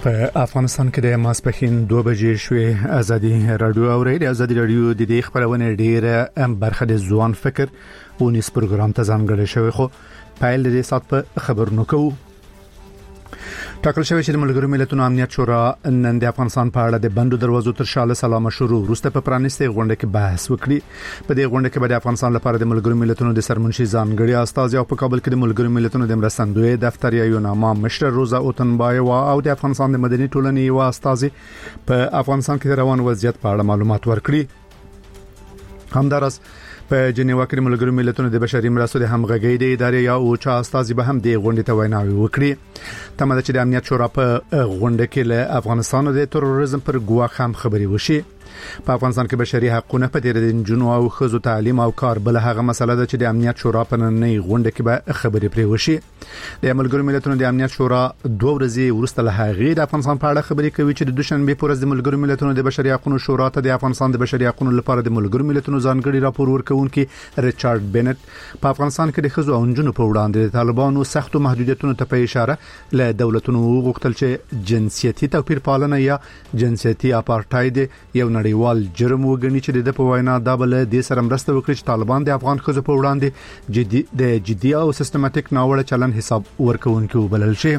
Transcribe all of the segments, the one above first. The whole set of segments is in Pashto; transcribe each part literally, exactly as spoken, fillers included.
په افغانستان کې د ماسپښین دوه بجې شوې. ازادي رادیو او ریډیو ازادي رادیو د دې خبرونه ډیره برخه د ځوان فکر او نیس پروګرام ته ځانګړی شوی، خو پایل د دې سات په خبرونو کوو. ټاکل شوی چې د ملګرو ملتونو امنیت شورا نن د افغانستان په اړه د بندو دروازو تر شا له سلام شروع وروسته په پرانیستي غونډه کې بحث وکړي. په دې غونډه کې به د افغانستان لپاره د ملګرو ملتونو د سرمنشي ځانګړي استاذ او په کابل کې د ملګرو ملتونو د مرستندوی دفتر یا یوناما مشر روزا اوتنبایوا او د افغانستان د مدني ټولنې یو استاذ په افغانستان کې روان وضعیت په اړه معلومات ورکړي. همدارس په جنیوا کې ملګرو ملتونو د بشري مرستو د همغږۍ د ادارې یا او چا استاذ به هم د غونډې ته ویناوي وکړي. تمه ده چې د امنیت شورا په غونډه کې له افغانستان د تروریزم پر ګواښ هم خبري وشي. په افغانستان کې بشري حقوقونه په ډېر د جنونو او خزو تعلیم او کار بل هغه مسله ده چې د امنیت شورا په نننۍ غونډه کې به خبري پرې وشي. د ملګرو ملتونو د امنیت شورا دوه ورځې وروسته له هغې د افغانستان په اړه خبري کوي چې د دوشنبه پر ورځ د ملګرو ملتونو د بشري حقوقو شورا ته د افغانستان د بشري حقوقو لپاره د ملګرو ملتونو ځانګړي راپور ورکونکي ریچارډ بنت په افغانستان کې د خزو او جنونو په وړاندې د طالبانو سختو محدودیتونو ته په اشاره له دولتونو غوښتل چې جنسيتي توپیر پالنه یا جنسيتي اپارټاید یو نړیوال جرم وګڼي چې د په وینا دا بل د سره مرسته وکړي چې طالبان د افغان خزو په وړاندې جدي د جدي او سیستماتیک ناوړه چلن حساب ورکوونکي وبلل شي.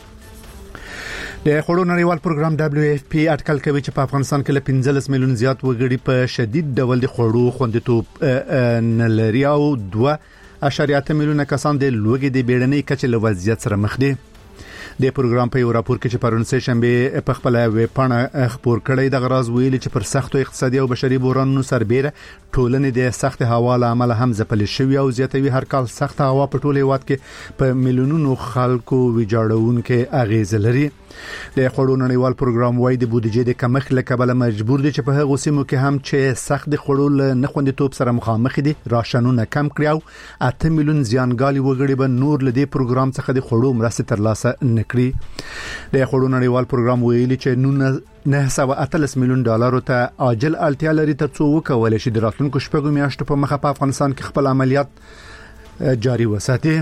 د خړو نړیوال پروګرام دبليو اف پی اټکل کوي چې په افغانستان کې له پنځلس میلیون زیات وګړي په شدید ډول د خړو خوندیتوب نلري او دوه اشاریه اته میلیونه کسان د لوګي د بیړنۍ کچې له وضعیت سره مخ دي. د پروګرام په یو راپور کې چې پرون سه شنبه په خپل ویب پاڼه خبر کړی د غراض ویلي چې پر سختو اقتصادي او بشري بحرانونو سربېره ټولنې د سخت هوا له امله هم ځپل شوی او زیاتوي هر کال سخت هوا په ټوله هیواد کې په میلیونونو خلکو ویجاړونکې اغیز لري. د خړو نړیوال پروګرام وايي د بودیجې د کمښت له کبله مجبور دي چې په هغه سیمو کې هم چې سخت د خړو نه خوندیتوب سره مخامخ دي راشنونه کم کړي او اته میلیون زیانګالي وګړي به نور له دې پروګرام څخه د خړو مرستې ترلاسه نکړي. د خړو نړیوال پروګرام ویلي چې نو نه سو اتلس میلیون ډالر ته عاجل اړتیا لري ترڅو وکولای شي د راتلونکو شپږو میاشتو په مخه په افغانستان کې خپل عملیات جاري وساتي.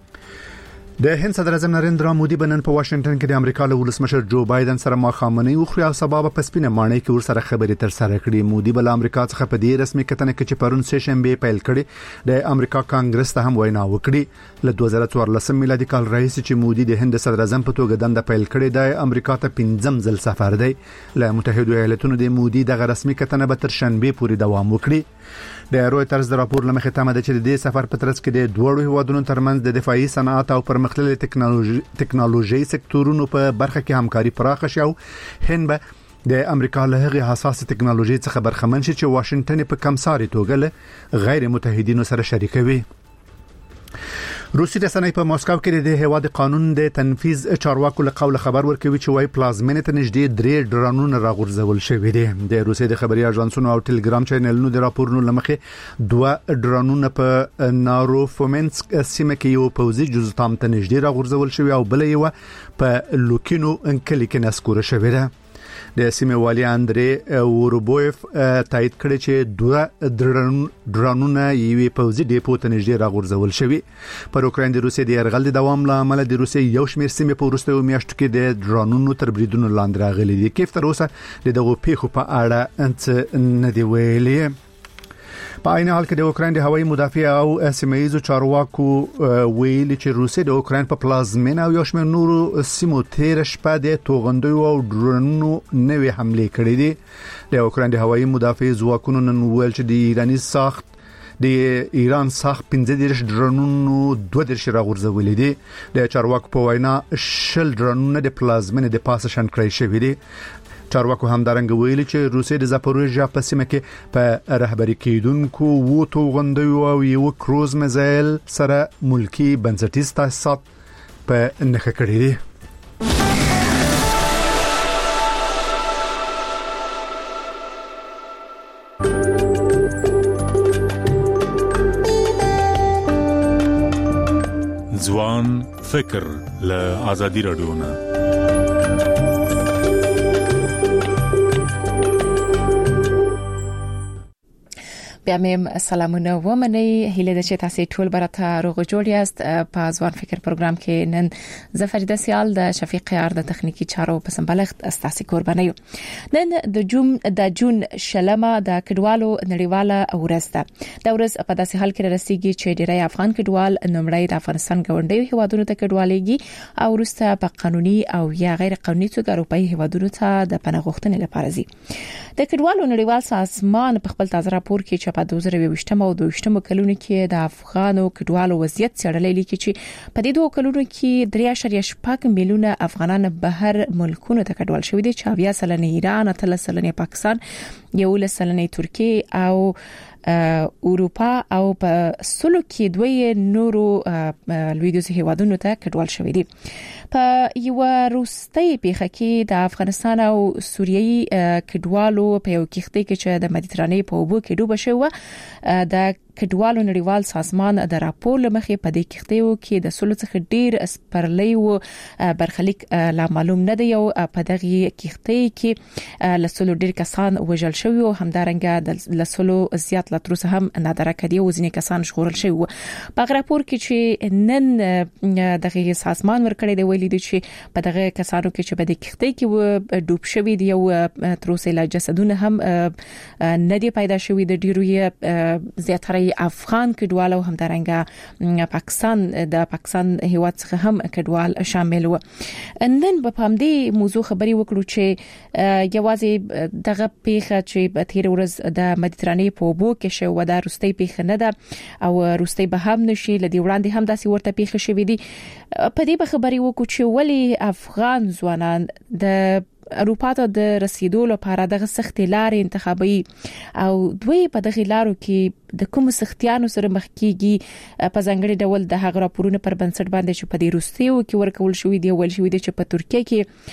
د هند صدر اعظم نریندرا مودي بنن په واشنگټن کې د امریکا له ولسمشر جو بایدن سره مخامخ وخوري او سبب په سپینه مانۍ کې ور سره خبرې تر سره کړې. مودي بل امریکا څخه په دې رسمي کتنه کې چې پرون سه شنبه پیل کړي د امریکا کانګرس ته هم وینا وکړي. له دوه زره څوارلسم میلادي کال راهیسې چې مودي د هند صدر اعظم په توګه دنده پیل کړي د امریکا ته پنځم ځل سفر دی. له متحده ایالاتونو د مودي د رسمي کتنه به تر شنبه پورې دوام وکړي. د رويټرز د راپور لمخې تمه ده چې د دې سفر په ترڅ کې د دوه هیوادونو ترمنځ د دفاعي صنعت او پرمختللي ټکنالوژي ټکنالوژي سکتورونو په برخه کې همکاري پراخه شي او هند به د امریکا له هغه حساس ټکنالوژي څخه برخمن شي چې واشنگټن په کمساري توګه له غیر متحدینو سره شریکوي. روسي رسنۍ په ماسکو کې د هواد قانون د تنفيذ چارواکو له قول خبر ورکوي چې وايي پلازمینه ته نږدې درې ډرونونه راغورځول شوي دي. د روسي د خبري اژانسونو او ټلګرام چینلونو د راپورونو لمخې دوه ډرونونه په ناروفومنسک سیمه کې یو پوزي جزتام ته نږدې راغورځول شوي او بل یو په لوکینو انکلی کې نسکور شوی دی. د سیمه والی اندري وروبويف تایید کړی چې دوه ډرونونه یوې پوزي ډیپو ته نږدې راغورځول شوي. پر اوکراین د روسي د يرغل د دوام لامل د روسي یو شمېر سیمه په وروستیو میاشتو کې د ډرونونو تر بریدونو لاندې راغلي دي. کیف تر اوسه د دغه پیښو په اړه انت نه دی ویلي. په عین حال کې د اوکراین د هوایي مدافع او سیمایي چارواکو ویلي چې روسي د اوکراین په پلازمینه او یو شمېر نورو سیمو تیر شپه د توغندوی او ډرونونو نوې حمله کړې دي. د اوکراین د هوایي مدافع ځواکونو نن ویل چې د ایراني ساخت د ایران ساخت پنځه دیرش ډرونونو دوه دیرش راغورځولې دي. د چارواکو په وینا شل ډرونونه د پلازمینه د پاسه شن کړی شوی دي. چارواکو همدارنګ ویلي چې روسي د زاپوروژیا په سیمه کې په رهبری کېدونکو وو توغندوی او یو کروز میزایل سره ملکی بنسټیز تاسیسات په نخښه کړی دي. ځوان فکر له ازادي رادیو نه بیا مې سلامونه ومنئ. هیله ده چې تاسو ټول برته روغ جوړ یاست. په ځوان فکر پروګرام کې نن زفریده سیال د شفیق یار د تخنیکی چارو په سمبلغت استاسي قرباني. نن د جون د جون شلمه د کډوالو نړیواله ورځ ده. د ورځ په داسې حال کې رسیدي چې ډیری افغان کډوال نومړی د افغانستان ګوندې هیوادونو ته کډوالېږي او وروسته په قانوني او یا غیر قانوني توګه اروپאי هیوادونو ته د پناه غوښتنې لپاره ځي. د کډوالو نړیوال سازمان په خپل تازه راپور کې چې په دوه زره یوویشت او دوه ویشت کلونو کې د افغانو کډوالو وضعیت څېړلې لیکي چې په دې دوه کلونو کې درې اعشاریه شپږ میلیونه افغانان بهر ملکونو ته کډوال شوي دي، چې اویا سلنه ایران، اتلس سلنه پاکستان، یولس سلنه ترکیه او اروپا او په سلو کې دوی نورو لویدیز هیوادونو ته کډوال شوي دي. په یو روستۍ پیخه کې د افغانستان او سوریې کډوالو په یو کښتۍ کې چې د مدیترانې په اوبو کې ډوبه شوه، د کډوالو نړیوال سازمان د راپور لمخې په دې کښتیو کې د سلو څخه ډیر سپرلی او برخلیک لا معلوم نه دی. او په دغه کښتۍ کې لسلو ډیر کسان وژل شوي او همدارنګه د لسلو زیات لا تر اوسه هم نادره کړي او ځینې کسان ژغورل شوي. په راپور کې چې نن دغه سازمان ورکړی دی ویلي دي چې په دغه کسانو کې چې په دې کښتۍ کې ډوب شوي دي او تر اوسه لا جسدونه هم نه دي پیدا شوي. د ډیرو زیاتره افغان کډوال او همدارنګه پاکستان د پاکستان هیواد څخه هم کډوال شامل و. نن په همدې موضوع خبري وکړو چې یوازې دغه پیښه چې په تیر ورځ د مدیترانې په اوبو کې شو د روستۍ پیښه نه ده او روستۍ به هم نشي، لدی وړاندې هم داسې ورته پیښه شوې دي. په دې به خبري وکړو چې ولی افغان ځوانان د اروپا ته د رسیدو لپاره دغه سخت لارې انتخابي او دوی په دغه لارو کې د کوم سختیانو سره مخ کیږي. په ځانګړي ډول د هغه راپورونو پر بنسټ باندې چې په دې روسیو کې ورکول شوې دي ول شوې دي چې په ترکیه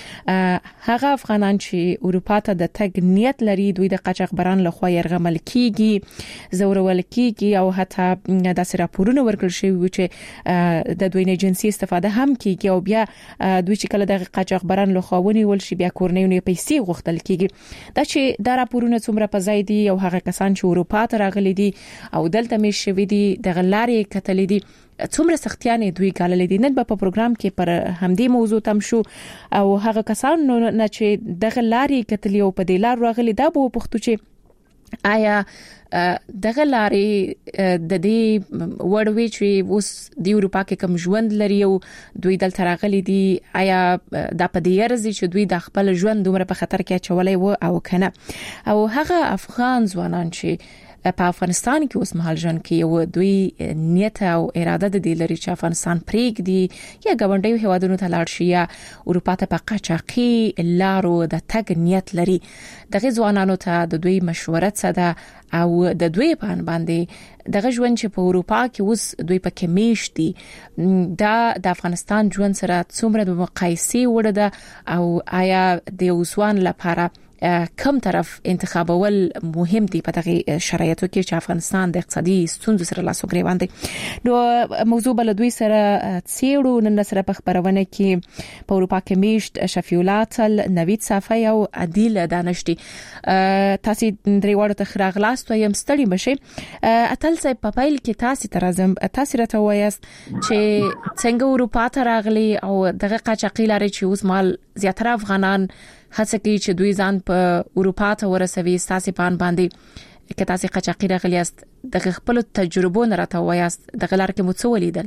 کې هغه افغانان چې اروپا ته د تګ نیت لري دوی د قاچاقبران لخوا يرغمل کیږي، زورول کیږي او حتی داسې راپورونه ورکول شوي چې د دوی نه جنسي استفاده هم کیږي او بیا دوی چې کله د قاچاقبران لخوا ونیول شي بیا کورنیونه پیسې غوښتل کیږي. دا چې دا راپورونه څومره په ځای دي او هغه کسان چې اروپا ته راغلي دي او دلته مې شوي دي د غلارې کتلې دي څومره سختیانې دوی ګاللې دي. نن په پروګرام کې پر همدې موضوع تم شو او هغه کسان نه چې د غلارې کتلې او په دې لار راغلي دا به پښتو چې آیا دغه لارې د دې وړوي چې اوس د اروپا کې کوم ژوند لري او دوی دلته راغلي دي، آیا د پدې ارزي چې دوی د خپل ژوند دومره په خطر کې اچولای و او کنه. او هغه افغان ځوانان چې په افغانستان کې اوس مهال ژوند کوي او دوی نیت او اراده د دې لري چې افغانستان پرېږدي یا ګاونډي هیوادونو ته لاړ شي یا اروپا ته په قاچاقي لارو د تګ نیت لري، دغه ځوانانو ته د دوی مشوره څه ده او د دوی په باندې دغه ژوند چې په اروپا کې اوس دوی په کې میشتي دا د افغانستان ژوند سره څومره د مقایسې وړ ده او آیا د اوسوان لپاره کم طرف انتخابول مهم دي په دغه شرایطو کې چې افغانستان د اقتصادي ستونزو سره لاس او ګریوان دي. نو موضوع بل دوی سره څېړو نن سره په خبرونه کې په اروپا کې میشت شفیولات نوید صافی او عادل دانشتي. تاسو درې وړو ته خراغلاست وایم ستړي بشي. اتل صاحب په پایل کې تاسو ترازم تاسو راته وایست چې څنګه اروپا ته راغلي او دغه قاچاقي لارې چې اوس مال زیاتره افغانان هڅه کوي چې دوی ځان په اروپا ته ورسوي. تاسو په ان باندې کې تاسو قاچاقي راغلیاست د خپل تجربو نه راته وایاست دغه لار کې مو څه ولیدل؟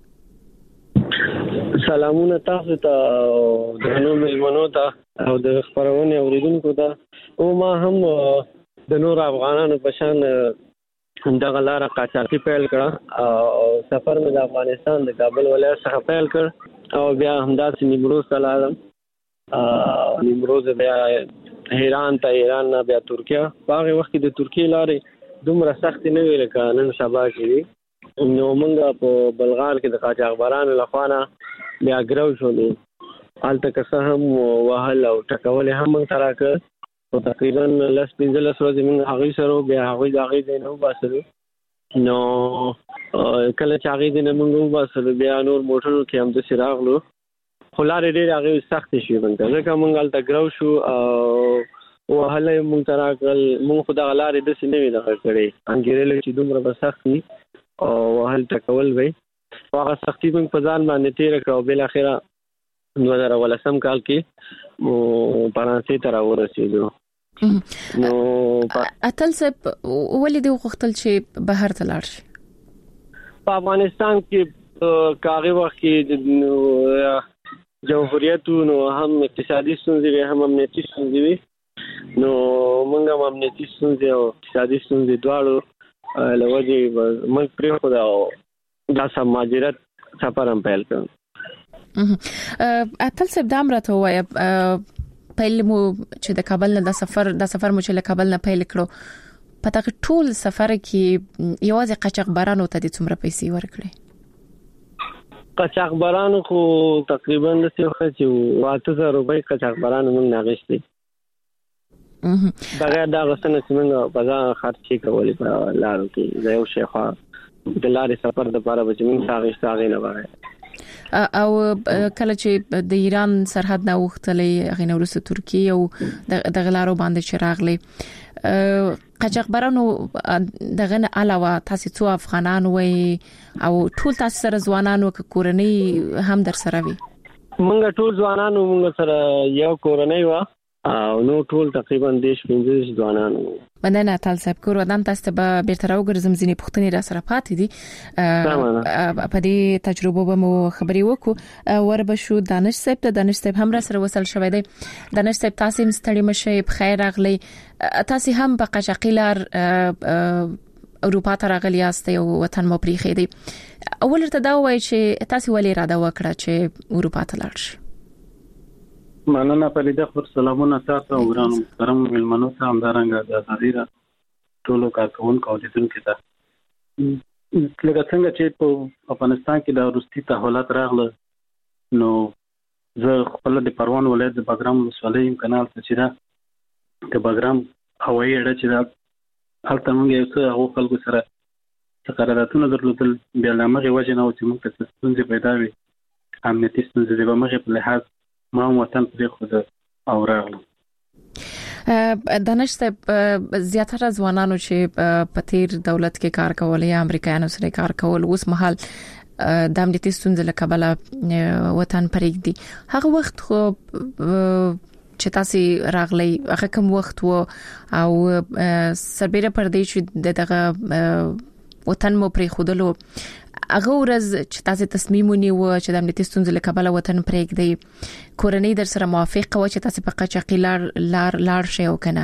سلامونه تاسو ته د نو ملمنو ته او د خبرونه اوریدونکو ته. او ما هم د نور افغانانو په شان دغه لار قاچاقي پیل کړه او سفر مې د افغانستان د کابل ولایت څخه پیل کړ او بیا همداسې نیمروز ته لاړم. نیمروز بیا ایران ته، ایران نه بیا ترکیه. په هغه وخت کې د ترکیه لارې دومره سخت نه ویل کړه نن سبا کې. نو موږ په بلغار کې د قاچاقبرانو لخوا نه بیا ګرو شولو. هلته که څه هم وهل او ټکول هم موږ سره کړ. او تقریبا لس پنځلس ورځې موږ هغوی سره بیا هغوی د هغې ځای نه وباسلو. نو کله چې هغې ځای نه موږ وباسلو بیا نور موټرو کې همداسې راغلو. خو لارې ډېرې هغې سختې شوې موږ ته ځکه موږ هلته ګرو شو او وهله مونږ تراکل مونږ خدای غلارې د سینې دغه کړي انګیرل چې دومره بسختی او وهل تکول وي هغه سختي مونږ په ځان باندې تیر کړو بل اخره دوه هزار ولسم کال کې مو فرانسې ته راورسېدو. نو اتل صاحب ولې د وختل چې بهر ته لاړ شي په افغانستان کې کاغه وخت کې جمهوریت نو هم اقتصادي ستونزې هم امنیتي ستونزې وي نو موږ هم امنیتي ستونزې او اقتصادي ستونزې دواړو لوجه موږ پرې خو دا د سماجرت سفر هم پیل کړ. اتل صاحب دا امرته وایي پیل مو چې د کابل نه د سفر د سفر مو چې له کابل نه پیل کړو په تاسو ټول سفر کې یوازې قاچاقبرانو ته د څومره پیسې ورکړي؟ قاچاقبرانو خو تقریبا د څه وخت چې واته زره روپۍ قاچاقبرانو موږ ناغښتي دا دا غوښتنه چې موږ په ځان خرچې کولې په لارو کې د یو شیخه د لارې سفر د لپاره به موږ ساغښت هغه نه وره او کله چې د ایران سرحد نه وختلې غینه ورسته ترکیه او د غلارو باندې چراغلې قاچاقبرانو دغه نه علاوه تاسو څو افغانان وي او ټول تاسو سره ځوانانو ک کورنۍ هم در سره وي؟ موږ ټول ځوانانو موږ سره یو کورنۍ و او نو ټول تقریبا دیش پنځه ځوانانو. مننه اتل صاحب کور ودان تاسو به بیرته راوګرځم ځینې پوښتنې را سره پاتې دي په دې تجربه به مو خبري وکړو وربشو دانش صاحب ته دانش صاحب هم را سره وصل شوی دی. دانش صاحب تاسو هم ستړي مشه بخیر راغلی تاسو هم په قاچاقي لار اروپا ته راغلی یاست او وطن مو پریخي دی اول ته دا وایي چې تاسو ولې را دا وکړه چې اروپا ته لاړ شئ؟ مننه پرېده خو سلامونه تاسو او ګرانو محترم ملمنو ته همدارنګه د ازادي ټولو کارکونکو او لیدونکو ته لکه څنګه چې په افغانستان کې د روسي تحولات راغله نو زه خپل د پروان ولایت د بګرام ولسوالۍ کانال ته چې دا د بګرام هوایي اډه چې دا هلته موږ یو څه هغو خلکو سره څه قراردادونه درلودل بیا له همغې وجې نه و چې موږ ته څه ستونزې پیدا وي امنیتي ستونزې د همغې په لحاظ ما وطن پرېښود او راغلم. دانش صاحب زیاتره ځوانانو چې په تیر دولت کې کار کول یا امریکایانو سره کار کول اوس مهال د امنیتي ستونزې له کبله وطن پرېږدي هغه وخت خو چې تاسو راغلی هغه کوم وخت وو او سربېره پر دې چې دغه وطن مو پرېښودلو هغه ورځ چې تاسو تصمیم ونیو چې د امنیتي ستونزې له کبله وطن پرېږدئ کورنۍ در سره موافق و چې تاسو په قاچاقي لار لار لاړ شئ او کنه؟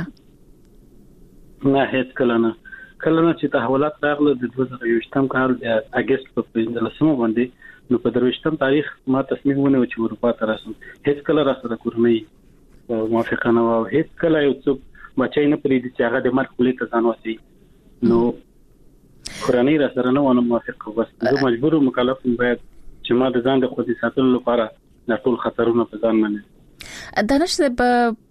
نه هیڅ کله نه کله نه چې تحولات راغله د دوه زره یوویشتم کال د اگست په پنځلسمه باندې نو په درویشتم تاریخ ما تصمیم ونیو چې اروپا ته راشم. هیڅ کله را سره کورنۍ موافقه نه و هیڅ کله یو څوک بچی نه پرېږدي چې هغه د مرګ خولې ته ځان وسي نو کورنۍ را سره نه ونه موافقه بس زه مجبور مکلف باید چې ما د ځان د خودي ساتلو لپاره د ټول خطرونو په ځان منل. دانش صاحب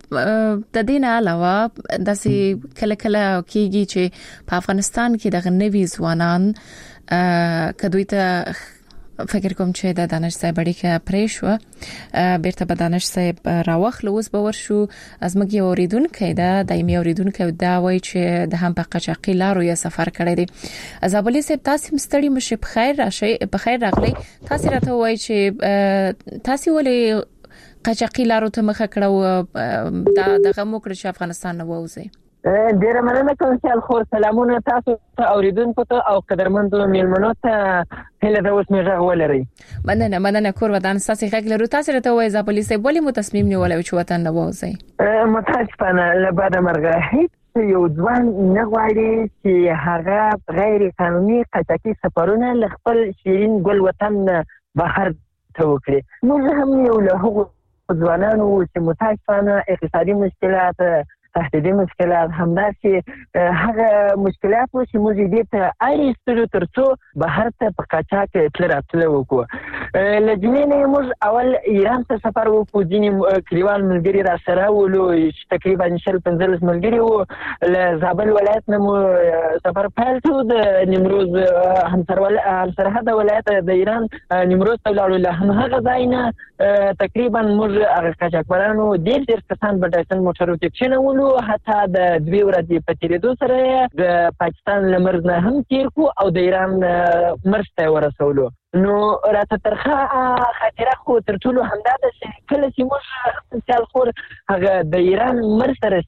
د دې نه علاوه داسې کله کله کېږي چې په افغانستان کې د نوي ځوانان کدوې ته فکر کوم چې د دانش صاحب اړیکه پرې شو بیرته به دانش صاحب راوخل اوس به ورشو از مګي اوریدونکو دا دایمي اوریدونکو دا وایي چې د هم په قاچاقي لارو یا سفر کړی دی. زابلی صاحب تاسو مستړي مشه په خیر راشي په خیر راغلی تاسو راته وایي چې تاسو ولې قاچاقي لارو ته مخه کړو دا دغه مو کړ چې افغانستان نه ووځي؟ ډیره مننه کوم چې خو سلامونه تاسو ته اوریدونکو ته او قدرمنو میلمنو ته هله د اوس میغه ولري. مننه مننه کور ودان تاسو غږ لرو تاسو راته وایي زابلی صاحب ولې مو تصمیم نیولای چې وطن نه ووځي؟ متاسفانه له بعد مرګ هیڅ یو ځوان نه غواړي چې هغه غیر قانوني قاچاقي سفرونه له خپل شیرین ګل وطن بهر ته وکړي. موږ هم یو له هغو ځوانانو چې متاسفانه اقتصادي مشکلات تهدیدي مشکلات همداسې هغه مشکلات چې موږ دې ته اړ ایستلو ترڅو بهر ته په قاچاق تل راتلو وکړو لجنې نه موږ اول ایران ته سفر وکړو، ځینې کلیوال ملګري را سره ولو، تقریبا شل پنځلس ملګري وو. له زابل ولایت نه مو سفر پیل کړو، د نیمروز همسرحد ولایت د ایران نیمروز ته ولاړو. له هماغه ځای نه تقریبا موږ هغه قاچاقبرانو ډېر ډېر کسان په ډایسن موټرو کې کېنولو، حتی د دوې ورځې په تېرېدو سره د پاکستان له مرز نه هم تېر کړو او د ایران مرز ته یې ورسولو. نو راته ترخه خاطره خو تر ټولو همدا ده چې کله چې موږ سیال خور هغه د ایران مرز ته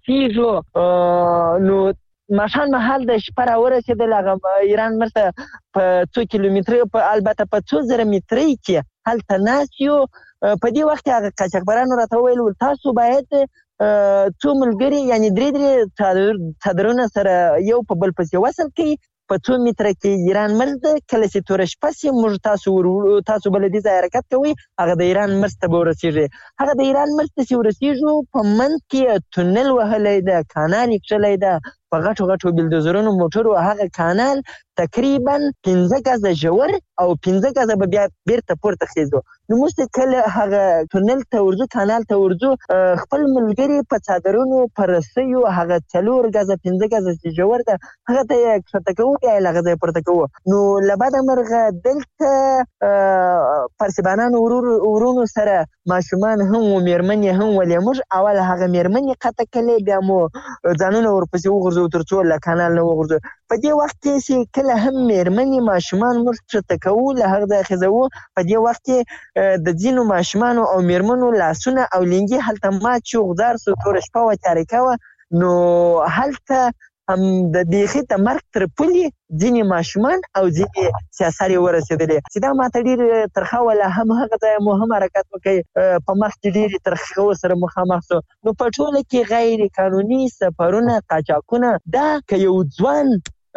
رسېږو نو ماښام مهال د شپه راورسېدل، هغه ایران مرز ته په څو کیلومترۍ په البته په څو زره مترۍ کې هلته ناست یو. په دې وخت کې هغه قاچاقبرانو راته وویل تاسو باید څو ملګري یعنې درې درې څادرونه سره یو په بل پسې وصل کړئ، په څو متره کې ایران مرز ده، کله چې توره شپه شي موږ تاسو تاسو بل دې ځای حرکت کوئ، هغه د ایران مرز ته به ورسېږي. هغه د ایران مرز ته چې ورسېږو په منځ کې تونل وهلی ده، کانال یې کښلی ده په غټو غټو بلدوزرونو موټرو. هغه کانال تقریبا پنځه ګزه ژور او پنځه ګزه به بیا بیرته پورته خیزو. نو موږ کله هغه تونل ته ورځو، کانال ته ورځو، خپل ملګري په څادرونو په رسیو هغه څلور ګزه پنځه ګزه چې ژور ده هغه ته یې کښته کوو، بیا یې له هغه ځایه پورته کوو. نو له بده مرغه دلته پرسبانانو ورونو سره ماشومان هم و، مېرمنې هم ولې. موږ اول هغه مېرمنې قطع کړلې، بیا مو ځانونه ورپسې وغورځو تر څو له کانال نه وغورځو. په دې وخت کې چې کله هم مېرمنې ماشومان موږ کښته کوو له هغه ځایه خیزوو، په دې وخت کې د ځینو ماشومانو او مېرمنو لاسونه او لنګې هلته مات شو، غدار سو، توره شپه وه، تاریکه وه. نو هلته هم د بیخي د مرګ تر پولې ځینې ماشومان او ځینې سیاسر یې ورسېدلې، چې دا ماته ډېر ترخه وله. هم هغه ځای مو هم حرکت وکړئ، په مخ کې ډېرې ترخه سره مخامخ سو. نو په ټوله کې غیر قانوني سفرونه، قاچاقونه، دا که یو ځوان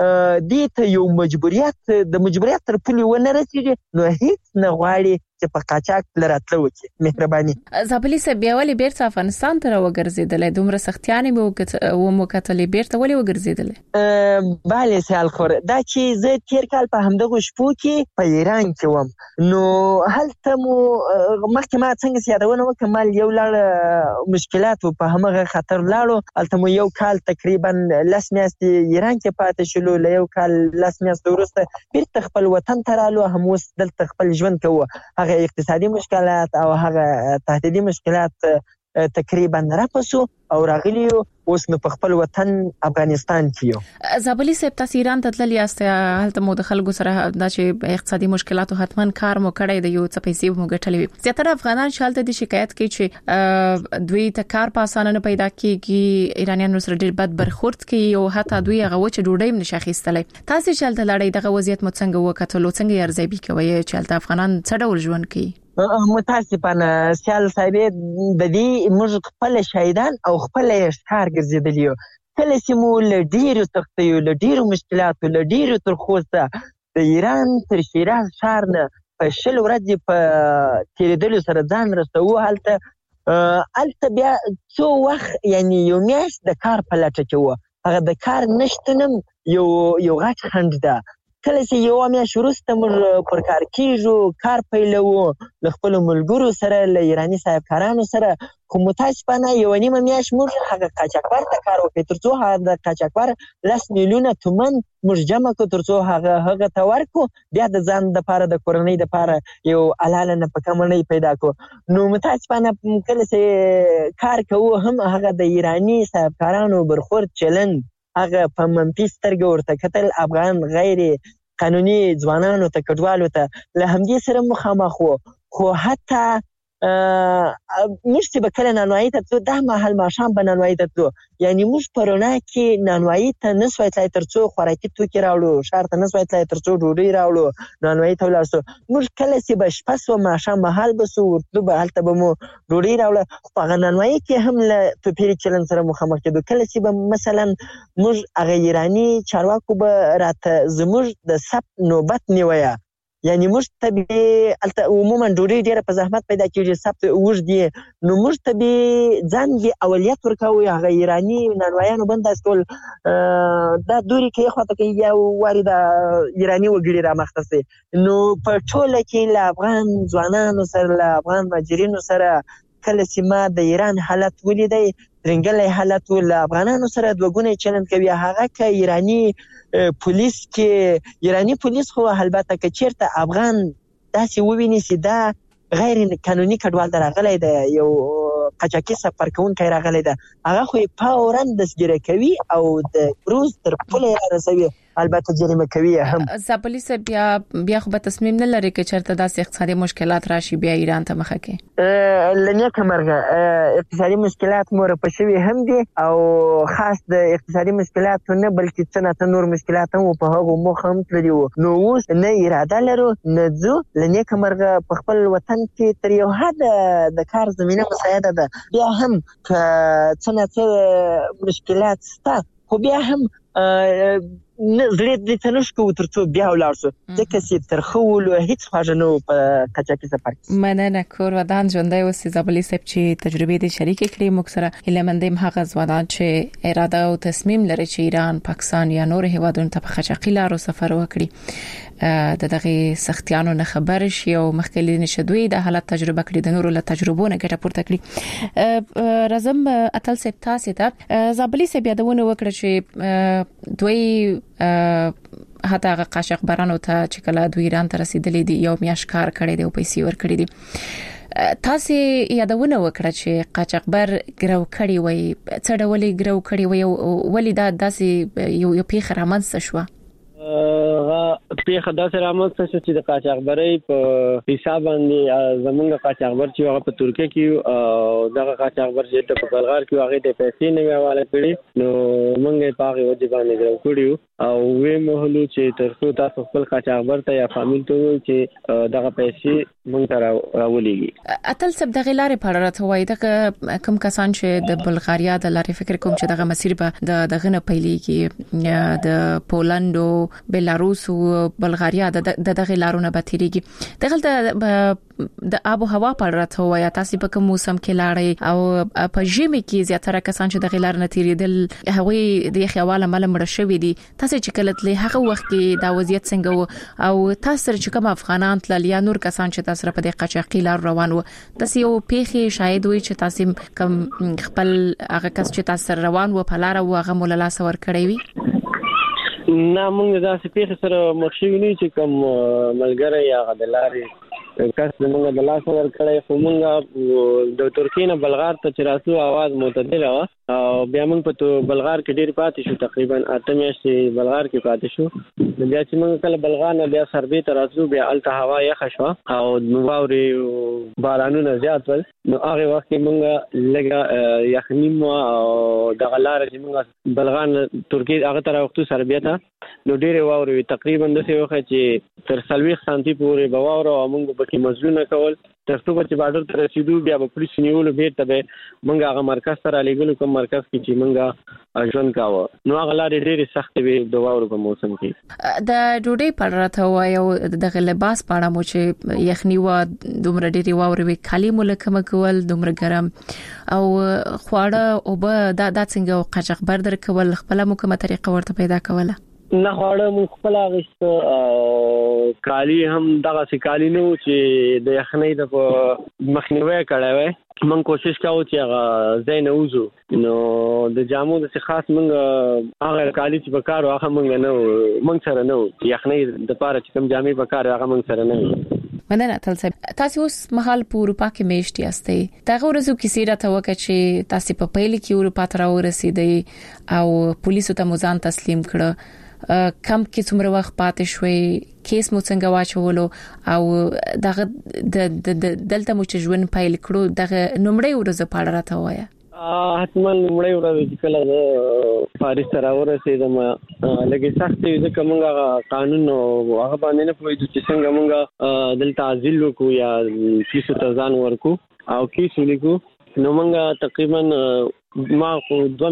دې ته یو مجبوریت د مجبوریت تر پولې ونه رسېږي نو هېڅ نه غواړي چې په قاچاق له راتله وکړي. مهرباني. زابلي صاحب بیا ولې بیرته افغانستان ته راوګرځېدلی؟ دومره سختیانې مې وموکتلې، بیرته ولې وګرځېدلی؟ بله سیال خور، دا چې زه تېر کال په همدغو شپو کې په ایران کې وم، نو هلته مو مخکې ما څنګه چې یادونه وکړم ما یو لړ مشکلات و، په همغه خطر لاړو. هلته مو یو کال تقریبا لس میاشتې ایران کې پاتې شولو، له یو کال لس میاشتې وروسته بیرته خپل وطن ته رالو، هم اوس دلته خپل ژوند کوو. هغه اقتصادي مشکلات او هغه تهدیدي مشکلات تقریبا رافسو او راغلی یو، اوس نو په خپل وطن افغانستان کې یو. زابلي صاحب تاسو ایران ته تللی یاست، هلته مو د خلکو سره دا چې اقتصادي مشکلاتو حتما کار مو کړی دی، یو څه پیسې مو ګټلې وي. زیاتره افغانان چې هلته دي شکایت کوي چې دوی ته کار په اسانه نه پیدا کیږي، ایرانیان سره ډېر بد برخورد کوي او حتی دوی هغه وچه ډوډۍ هم نشي اخیستلی. تاسو چې هلته لاړئ دغه وضعیت مو څنګه وکتلو، څنګه یې ارزیابي کوئ چې هلته افغانان څه ډول ژوند کوي؟ متاسفانه سیال صاحب، د دې موږ خپل شهیدان او خپل ښکار ګرځېدلي یو. کله چې مو له ډېرو سختیو، له ډېرو مشکلاتو، له ډېرو ترخو څخه د ایران تر شیراز ښار نه په شل ورځې په تېرېدلو سره ځان رسوو، هلته هلته بیا څو وخت یعنې یو میاشت د کار په لټه کې وه. هغه د کار نشتون هم یو یو غټ خنډ ده. کله چې یو میاشت وروسته موږ پر کار کېږو، کار پیلوو له خپلو ملګرو سره، له ایراني صاحبکارانو سره، خو متاسفانه یوه نیمه میاشت موږ هغه قاچاقبر ته کار وکړو، تر څو هغه د قاچاقبر لس میلیونه تومن موږ جمع کړو، تر څو هغه هغه ته ورکړو، بیا د ځان دپاره د کورنۍ دپاره یو حلاله نفقه مړۍ پیدا کړو. نو متاسفانه کله چې کار کوو هم هغه د ایراني صاحبکارانو برخورد چلند هغه په منفي سترګه ورته کتل، افغان غیر قانوني ځوانانو ته، کډوالو ته له همدې سره مخامخ وو. خو حتی موږ چې به کله نانوایي ته تلو، دا مهال ماښام به نانوایي ته تلو، یعنې موږ په رڼا کې نانوایي ته نه سوای تلای تر څو خوراکي توکي راوړو، ښار ته نه سوای تلای تر څو ډوډۍ راوړو، نانوایي ته ولاړ سو. موږ کله چې به شپه سوه، ماښام مهال به سو، ورتلو به هلته به مو ډوډۍ راوړه، خو په هغه نانوایي کې هم له توپیري چلند سره مخامخ کېدو. کله چې به مثلا موږ هغه ایراني چارواکو به راته زموږ د ثبت نوبت نیویه، یعنی موږ ته به الته عموما ډوډۍ ډیره په زحمت پیدا کیږي سبت وږد دي نو موږ ته به ځان به اولویت ورکوي هغه ایرانی نانوایانو باندې ټول دا دوری کې خواته کې یو وارد ایرانی وګړي را مخته سي نو په ټوله کې له افغان ځوانانو سره له افغان مهاجرینو سره کله چې ما د ایران حالت ولیدای رنګلې حالت ول افغانانو سره دوګونه چلند کوي هغه ک ایرانی پولیس کې ایرانی پولیس خو البته ک چیرته افغان داسې وویني چې دا غیر قانوني کډوال درغلې ده یو قاچاقي سفر کوونکی راغلی ده هغه خو فورا دستګیره کوي او د بروز تر پوله رسوي البته جریمه کوي هم زابلیس بیا بیا خو به تصمیم نه لري چې چرته داسې اقتصادي مشکلات راشي بیا ایران ته مخه کې لنیه کمرګه اقتصادي مشکلات مور په شوی هم دي او خاص د اقتصادي مشکلات نه بلکې څنګه نور مشکلات هم په هغه مخ هم تللی وو نو اوس نه اراده لرو نه ځو لنیه کمرګه په خپل وطن کې تر یو حد د کار زمينه مساعده ده بیا هم څنګه مشکلات ستا خو بیا هم زړه دې تنش کو ترڅو بیا ولاړ شو ځکه چې تر خول هیڅ خواږه نو په قاچاقي سفر مننه کور ودان ژوندۍ اوسې زابلی صاحب چې تجربه دې شریک کړې موږ سره هیلمندیم هغه ځوانان چې اراده او تصمیم لري چې ایران پاکستان یا نور هیوادونو ته په قاچاقي لارو سفر وکړي د دغه سختیانو نه خبر شي او مخکلي نشدوي د حالت تجربه کړې د نورو له تجربو نه ګټه پورته کړي رزم اتل صاحب تاسو ته زابلی صاحب یادونه وکړه چې دوی حتی هغه قاچاقبرانو ته چې کله دوی ایران ته رسیدلې دي یو میاشکار کړي دي او پیسې ور کړې دي تاسو یادونه وکړه چې قاچاقبر ګرو کړي وي څه ډول ګرو کړي وي ولې دا داسې یو یو پیخ رامنځ شو پیخ داسې رامنځته شو چې د قاچاقبرۍ په حساب باندې زمونږ قاچاقبر چې هغه په ترکیه کې او دغه قاچاقبر چې په بلغار کې هغه د پیسې نه حواله کړي نو موږ په هغه وجه باندې ګرو کړیو او وې مهلو چې ترڅو تاسو خپل قاچاقبر ته یا فامیل ته چې دغه پیسې موږ ته راولېږي اتل سب دغه لارې په اړه راته وایي دغه کوم کسان چې د بلغاریا د لارې فکر کوم چې دغه مسیر په دغه نه پیلېږي د پولند او بلاروس او بلغاریا د دغه لارونه به تیریږي دغه د آب او هوا په اړه راته وایي تاسو په کوم موسم کې لاړې او په ژمي کې زیاتره کسان چې دغه لار نه تیریدل هغه د خیواله مل مړ شوی دي تاسو چې کله تل هغه وخت کې دا وضعیت څنګه او تاسو چې کوم افغانان تل یا نور کسان چې تاسو په دې قاچاقي لار روان وو د یو پیخي شاید وي چې تاسو کوم خپل هغه کس چې تاسو روان وو په لار او هغه مول لاس ور کړی وي نه موږ دا سپیخ سره مخ شوی نه چې کوم ملګری یا غدلاري کس موږ د لاس ور کړی خو موږ د ترکیه نه بلغار ته چې راسو आवाज معتدله و او بیا موږ په بلغار کې ډیر پاتې شو تقریبا اته میاشتې بلغار کې پاتې شو بیا چې موږ کله بلغار نه بیا سربې ته راسو بیا الته هوا یخ شو او نووري بارانونه زیات ول نو هغه وخت کې موږ لګه یخنی مو او د غلار چې موږ بلغار ترکیه هغه طرف وختو سربې ته نو ډیر واوري تقریبا د څه وخت چې تر سلويخ سانتي پورې بواور او موږ په مزلونه کول ترڅو چې بارډر ته رسیدو بیا په پولیس نیولو بیرته به موږ هغه مرکز سره لګلو کوم مرکز کې چې موږ ژوند کاوه نو هغه لارې ډېرې سختې وي د واورو په موسم کې د ډوډۍ په اړه ته وایو د لباس په اړه مو چې یخني و دومره ډېرې واورې وي خالي ملکمه کول دومره ګرم او خواړه او به دا د څنګه قاچاقبر در کول خپل مو کومه طریقه ورته پیدا کوله نه خواړه مو خپل غشت او کالی هم دغه سکالی نو چې د یخنۍ د مخنیوي کړای وای من کوشش کاوه چې هغه زین اوزو نو د جامو د خاص منګه هغه کالی چې بکار واخه منګ نه منګ سره نه یخنۍ د پاره چې کوم جامې بکار هغه منګ سره نه مننه تل صاحب تاسو اوس مهال په اروپا کې میشتي استئ دا ورځو کې سیره ته وکړه چې تاسو په پیل کې اروپا ته راورسېدئ او پولیسو ته مزان تسلیم کړه کم کې څومره وخت پاتې شوي کیس مو څنګه واچولو او دغه د دلته مو چې ژوند پیل کړو دغه نومړی ورځ په اړه راته وایي حتما نومړی ورځ چې کله د پاریس سره ورسېدم لکه سختي ځکه موږ قانون او هغه باندې نه پوهېدو چې څنګه موږ دلته عزل وکړو یا کیسو ته ځان ورکو او کیسو لیکو نو موږ تقریبا ما خو دوه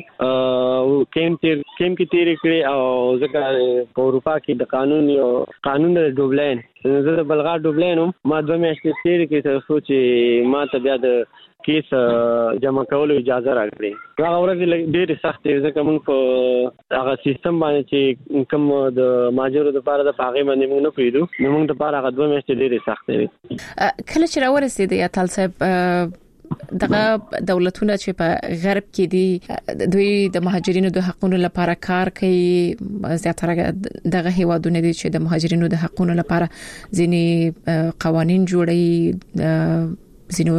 میاشتې کیم تیر کیم کې تیر کړې او ځکه په اروپا کې د قانون یو قانون د ډوبلین زه د بلغار ډوبلینم ما دوه میاشتې تیر کې تر څو چې ما ته بیا د کیس جمع کولو اجازه راکړي. هغه ورځ ډېرې سختې ځکه موږ په هغه سیستم باندې چې کوم د ماجرو لپاره د پاغې باندې موږ نه پوهېدو نو موږ لپاره هغه دوه میاشتې ډېرې سختې وي. کله چې راورسېدې اتل صاحب دغه دولتونه چې په غرب کې دي دوی د مهاجرینو د حقوقو لپاره کار کوي زیاتره دغه هیوادونه دي چې د مهاجرینو د حقوقو لپاره ځینې قوانين جوړي زینو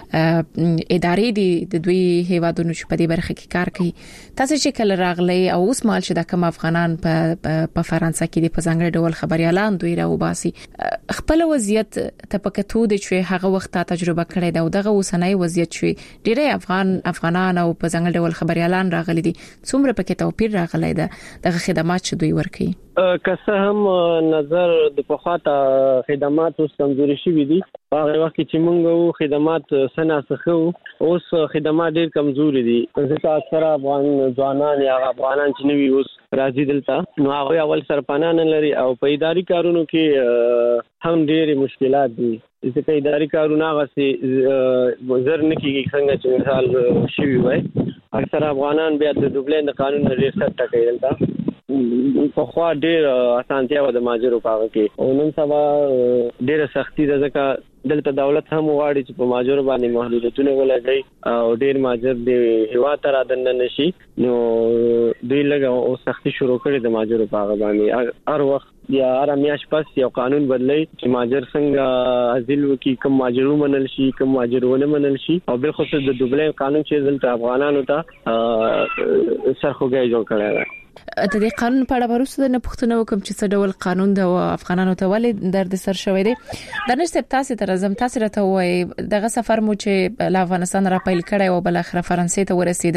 ادارې دي د دوی هیوادونو چې په دې برخه کې کار کوي. تاسو چې کله راغلي او اوس مال چې د کوم افغانان په په فرانسه کې د پزنګړ ډول خبريالان دوی راو باسي خپل وضعیت ته پکتو د چې هغه وخت تجربه کړی دا او دغه اوسنۍ وضعیت چې ډېری افغان افغانان او پزنګړ ډول خبريالان راغلي دي څومره پکې توپیر راغلی ده دغه خدمات چې دوی ورکوي؟ که څه هم نظر د پخواته خدمات اوس کمزوري شوي دي هغه وخت چې موږ خدمات سنا څخه اوس خدمات ډېر کمزوري دي ځکه اکثر افغان ځوانان یا افغانان چې نوي اوس راځي دلته نو هغه اول سرپناه نه لري او په اداري کارونو کې هم ډېر مشکلات دي ځکه اداري کارونه غسي زر نه کیږي څنګه چې مثال شوي وای اکثر افغانان بیا د دوبلین د قانون لري ست کوي دلته په خوا ډېر اسانتیا و د ماجرو پاغه کې او نن سبا ډېر سختي ده ځکه دلته دولت هم غواړي چې په ماجرو باندې محدودیتونه ولګي او ډېر ماجر د هوا تر ادن نشي نو دوی لګه او سختي شروع کړي د ماجرو پاغه باندې هر وخت یا هر میاش پس یو قانون بدلی چې ماجر څنګه ازل وکي کوم ماجرو منل شي کوم ماجرونه منل شي او بل خصوص د دوبلین قانون چې دلته افغانانو ته سرخوږی جوړ کړی دی. د دې قانون په اړه وروسته د پښتنو کوم چې څه ډول قانون د افغانانو ته ولې درد سر شوی دی د نشته تاسو ته راځم تاسو راته وایي دغه سفر مو چې له افغانستان را پیل کړی او بل اخر فرانسې ته ورسید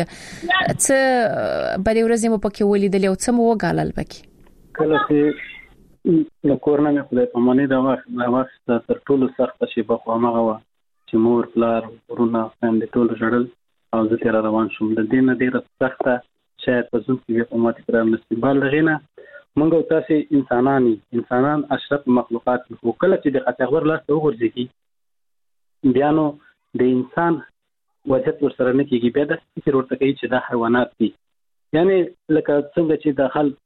څه په دې ورځ مو پکې ولیدل او څه مو وګالل پکې کله چې نو کورنه مې خدای په معنی دا وخت دا وخت تر ټولو سخت شي په خو هغه وا چې مور پلار ورونه هم د ټولو جړل او زه تیر روان شوم د دې نه ډیره سخته شاید په ځم کې په ماته کرام نصیبال لغینا مونږ او تاسو انسانانی انسانان اشرف مخلوقات خو کله چې د خطر لاس ته وګرځي بیا نو د انسان وجهت ورسره نه کیږي بیا د فکر ورته کوي چې دا حیوانات دي یعنی لکه څنګه چې د خل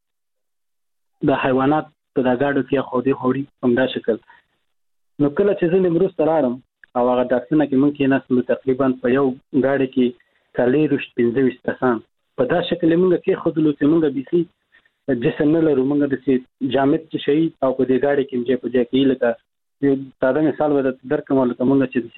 د حیوانات په دا گاډو کې خو دې خوري هم دا شکل نو کله چې زه نیمروز ته راړم او هغه داسنه کې مونږ کې ناس تقریبا په یو گاډي کې کالي رښت پنځه ویشت کسان په دا شکل موږ کې خودلو چې موږ بيسي جسم نه لرو موږ د سي جامد چې شي او په دې گاډي کې چې په ځای کې لکه یو ساده مثال ورته درکوم لکه موږ چې د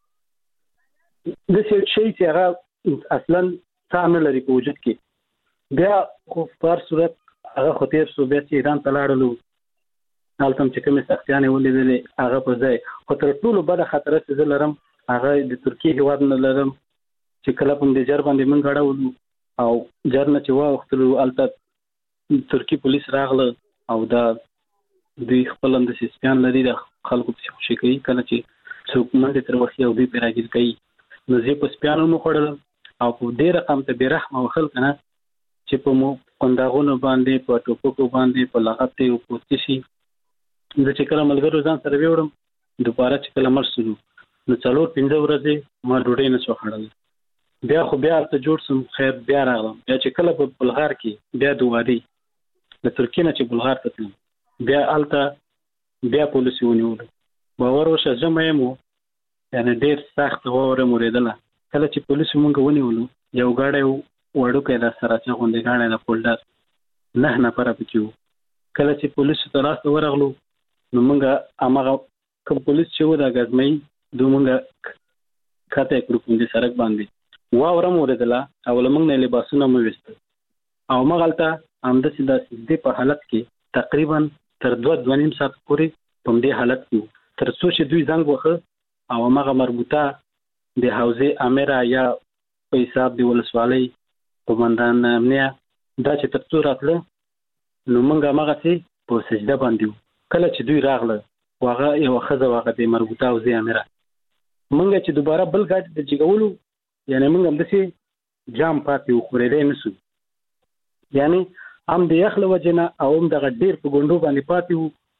سي د سي شي چې هغه اصلا څه نه لري په وجود کې بیا خو په صورت هغه خطر سو بیا چې ایران ته لاړلو حالتم چې کومه سختیانه ولیدلې هغه په ځای خو تر ټولو بده خطر چې لرم هغه د ترکیه هیواد نه لرم چې کله په دې جر باندې موږ غړاو او جرنه چې وا وختلو البته ترکی پولیس راغله او دا دوی خپل اند سیستان لري د خلکو په خوشي کوي کله چې څوک منډه تر وخت یو دوی پیراګل کوي نو زه په سپیانو مو خړل او په ډیر رقم ته بیرحم او خلک نه چې په مو قنداغونو باندې په ټوپکو باندې په لغت او پوتشي د چې کله ملګرو ځان سره ویوړم دوباره چې کله مرسلو نو څلور پنځه ورځې ما ډوډۍ نه شو خړل بیا خو بیا ته جوړ سم خیر بیا راغلم بیا چې کله په بلغار کې بیا دوادي د ترکیه نه چې بلغار ته تلم بیا الته بیا پولیس ونیول باور وشه جمع مو یعنی ډیر سخت وره موریدله کله چې پولیس مونږ ونیول یو گاډي وړو کې د سره چې غونډه گاډي د پولډر نه نه پر پکيو کله چې پولیس ته راست ورغلو نو مونږه امغه کوم پولیس چې و دا غزمې دومره کاته کړو په دې سړک باندې واورم ورېدله او لمنګ نه لباسونه مو وست او مغلطه امده سیده سیده په حالت کې تقریبا تر دوه دوه نیم ساعت پورې په دې حالت کې تر څو چې دوی زنګ وخه او مغه مربوطه د حوزه امره یا په حساب دی ولسوالۍ قومندان امنیه دا چې تر څو راتله نو موږ مغه سي په سجده باندې کله چې دوی راغله واغه یو خزه واغه د مربوطه حوزه امره موږ چې دوباره بل ګاډي د جګولو یعنی موږ هم دسي جام پاتې وخورېدې نسو یعنی هم د یخل وجنه او هم د غډیر په ګوندو باندې پاتې وو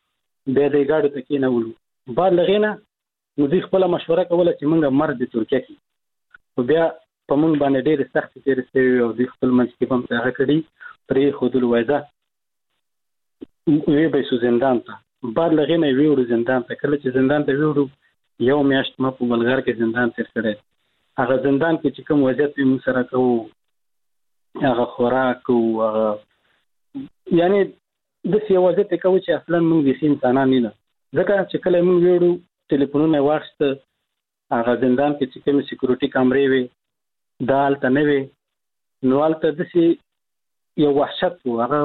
بیا د ګاډو ته کېنولو بعد لغې نه نو دوی خپله مشوره کوله چې موږ مرګ د ترکیه کې خو بیا په موږ باندې ډېرې سختې تېرې شوې او دوی خپل منځ کې به هم هغه کړي پرې ښودلو وایي ځه ویې به یې زندان ته بعد لغې نه یې ویوړو زندان ته کله چې زندان ته ویوړو یو میاشت ما په بلغار کې زندان تېر کړی هغه زندان کې چې کوم وضعیت وي موږ سره کوو هغه خوراک او هغه یعنې داسې یو وضعیت یې کوو چې اصلا موږ داسې انسانان نه ځکه چې کله موږ ویوړو ټلیفونونه یې واخیسته هغه زندان کې چې کومې سکیورټي کامرې وې دا هلته نه وې نو هلته داسې یو وحشت و هغه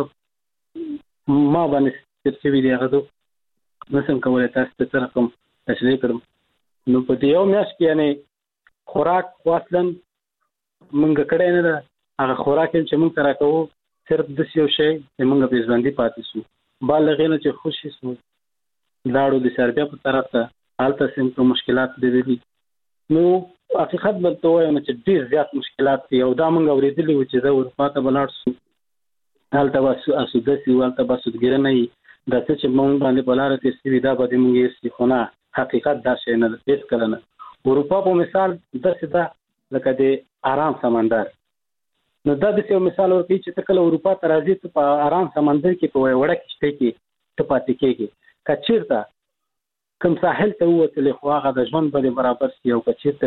ما باندې تېر شوي دي هغه زه نشم کولی تاسو ته څه رقم تشریح کړم نو په دې یو میاشت کې یعنې خوراک خو اصلا موږ کړی نه ده هغه خوراک چې موږ ته راکوو صرف داسې یو شی چې موږ پرې ژوندي پاتې شو بعد له هغې نه چې خوشې شو لاړو د سربیا په طرف ته هلته سم کوم مشکلات لیدلي نو حقیقت به ته ووایم چې ډېر زیات مشکلات دي او دا موږ اورېدلي وو چې زه اروپا ته به لاړ شو هلته به اسوده شي هلته به سودګرنه وي دا څه چې موږ باندې په لاره تېر شوي دا به دې موږ هېر شي خو نه حقیقت دا شی نه ده هېڅکله نه اروپا په مثال داسې ده لکه د آرام سمندر نو دا داسې یو مثال ورکوي چې ته کله اروپا ته راځې ته په آرام سمندر کې په یوه وړه کښتۍ کې ته پاتې کېږې که چېرته کوم ساحل ته ووتلې خو هغه د ژوند به دې برابر شي او که چېرته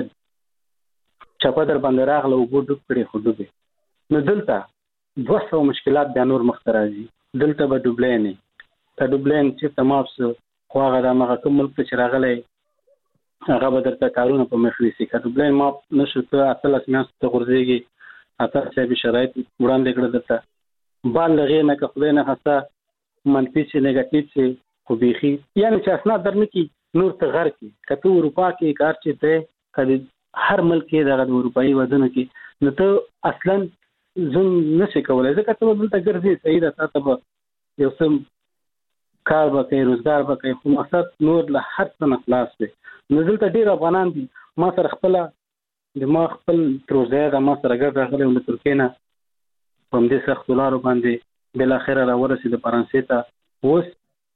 چپه در باندې راغله اوبو ډوب کړې خو ډوبې نو دلته دوه سوه مشکلات بیا نور مخته راځي دلته به ډوبلین ته ډوبلین چېرته ماف شو خو هغه د همغه کوم ملک ته چې راغلی هغه به درته کارونه په مخ نیسي که ډوبلین ماف نه شو ته اتلس میاشتو ته غورځېږي اتر صاحبي شرایط وړاندې کړه درته بعد له هغې نه که خدای نخواسته منفي شي نیګټیو شي خو بیخي یعنې چې اسناد در نه کړي نور ته غر کړي که ته اروپا کې کار چې ته که د هر ملک کې دغه د اروپایي ودونو کې نو ته اصلا ژوند نه شي کولی ځکه ته به دلته ګرځې صحیح ده تا ته به یو څه کار به کوي روزګار به کوي خو مقصد نور له هر څه نه خلاص دی نو دلته ډېر افغانان دي ما سره خپله د ما خپل تروزی ده ما سره ګډ راغلی له ترکیې نه په همدې سختو لارو باندې بالاخره راورسېد فرانسې ته اوس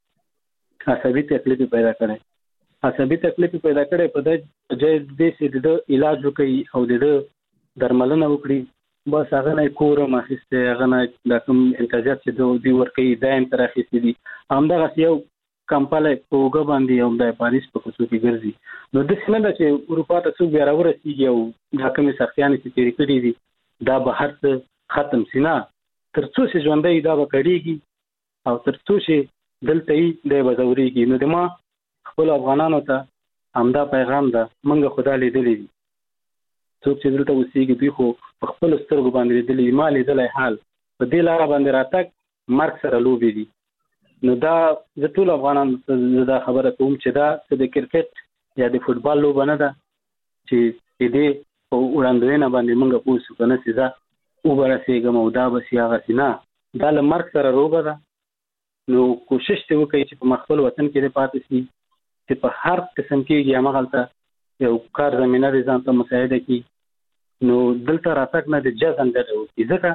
عصبي تکلیف پیدا کړی عصبي تکلیف پیدا کړی په دې ځای دې چې د علاج وکړي او د درملنه وکړي بس هغه نه کور ماخسته هغه نه د کوم امتیازات چې دوی ورکوي دایم تر اخیستي دي همدغه یو کمپاله په وګ باندې او د پاریس په کوڅو کې ګرځي نو د څه نه چې اروپا ته څوک بیا راورسیږي او دا کومې سختیانې چې تېرې کړي دي دا به هر څه ختم شي نه تر څو چې ژوندی دا به کړېږي او تر څو چې دلته یې دی به ځورېږي نو د ما خپلو افغانانو ته همدا پیغام ده موږ خو دا لیدلی دي څوک چې دلته اوسېږي دوی خو په خپلو سترګو باندې لیدلی دي ما لیدلی حال په دې لاره باندې راتګ مرګ سره لوبې دي نو دا زه ټول افغانانو ته زه دا خبره کوم چې دا څه د کرکټ یا د فوټبال لوبه نه ده چې د دې په وړاندوینه باندې موږ پوه شو که نه چې زه وبه رسېږم او دا به شي هغسې نه دا له مرګ سره روبه ده نو کوشش دې وکړئ چې په خپل وطن کې دې پاتې شي چې په هر قسم کېږي همغلته یو کار زمینه دې ځان ته مساعده کړي نو دلته راتګ نه د جزم ډډه وکړي ځکه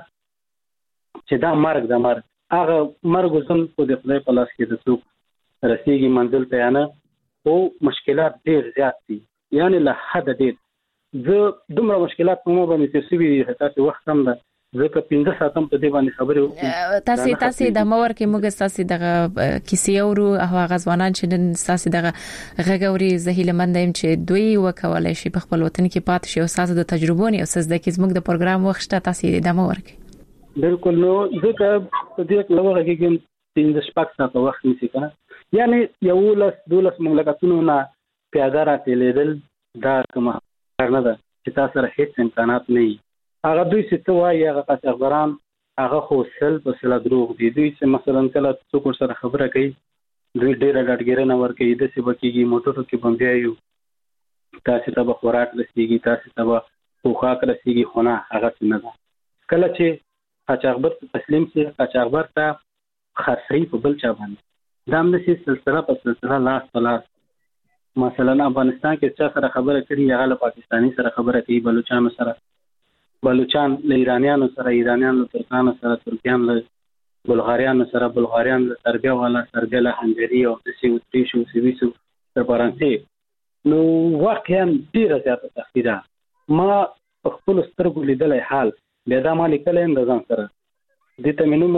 چې دا مرګ د مرګ هغه مرګ اوسم خو د خدای په لاس کې د څوک رسېږي منزل ته یا نه خو مشکلات ډېر زیات دي یعنې له حده ډېر زه دومره مشکلات په ما باندې تېر شوي دي تاسې وخت هم ده ځکه پنځه ساعت هم په دې باندې خبرې وکړو تاسې تاسې د مور کې موږ تاسې دغه کیسې اورو او هغه ځوانان چې نن تاسې دغه غږ اوري زه هیله مند یم چې دوی وکولای شي په خپل وطن کې پاتې شي او تاسو د تجربو نه او تاسو د کیسې موږ د پروګرام وخت تاسې د مور کې بالکل نو ځکه په دې کې لوغه کې پنځه شپږ ساعت وخت نیسي کنه یعنی یو لس دولس مملکتونو نه پیاده راتېدل دا کومه کار نه ده چې تاسو سره هیڅ امکانات نه وي هغه دوی چې څه وایي هغه قاچاقبران هغه خو سل په سله دروغ دي دوی چې مثلا کله څوک ورسره خبره کوي دوی ډېره ډاډګیرنه ورکوي داسې به کېږي موټرو کې به بیا یو تاسې ته به خوراک رسېږي تاسې ته به پوښاک رسېږي خو نه هغسې نه ده کله چې قاچاقبر ته تسلیم شي قاچاقبر ته خرڅوي په بل چا باندې دا همداسې سلسله په سلسله لاس په لاس مثلا افغانستان کې چا سره خبره کړي هغه له پاکستاني سره خبره کوي بلوچانو سره بلوچان له ایرانیانو سره ایرانیان له ترکانو سره ترکیان له بلغاریان سره بلغاریان سربیا والا سربیا له هنګری او د سی اوتریشو سویسو تر فرانسې نو واقعا ډیره زیاته سختي ده. ما په خپل سترګو لیدلې حال بیا دا ما لیکلې د ځان سره د ته مینو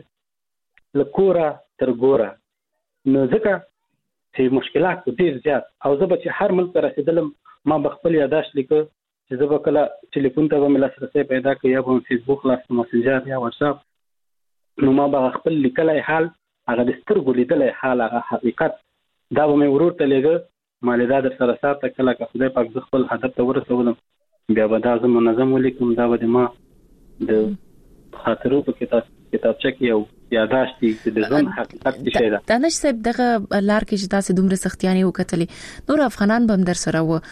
مرکړې لکورا تر ګورا نو ځکه چې مشکلات ډیر زیات او زه به چې هر ملک رسیدلم ما بخپل یاداشت لیکه چې زه به کله ټلیفون ته به مې لاسرسی پیدا کړ یا به فیسبوک لاس مسنجر یا واتس اپ نو ما به خپل لیکلې حال هغه د سترګو لیدلې حال هغه حقیقت دا به مې ورور ته لګه ما لیدا در سره ساته کله که خدای پاک خپل هدف ته ورسولم بیا به دا زه منظم ولیکم دا به ما د خاطرو په کتاب کتابچه کې یو یاداشت دي د ځان حقیقت شي دا دانش صاحب دغه لار کې چې تاسو دومره سختیانی وکټلې نور افغانان به هم در سره و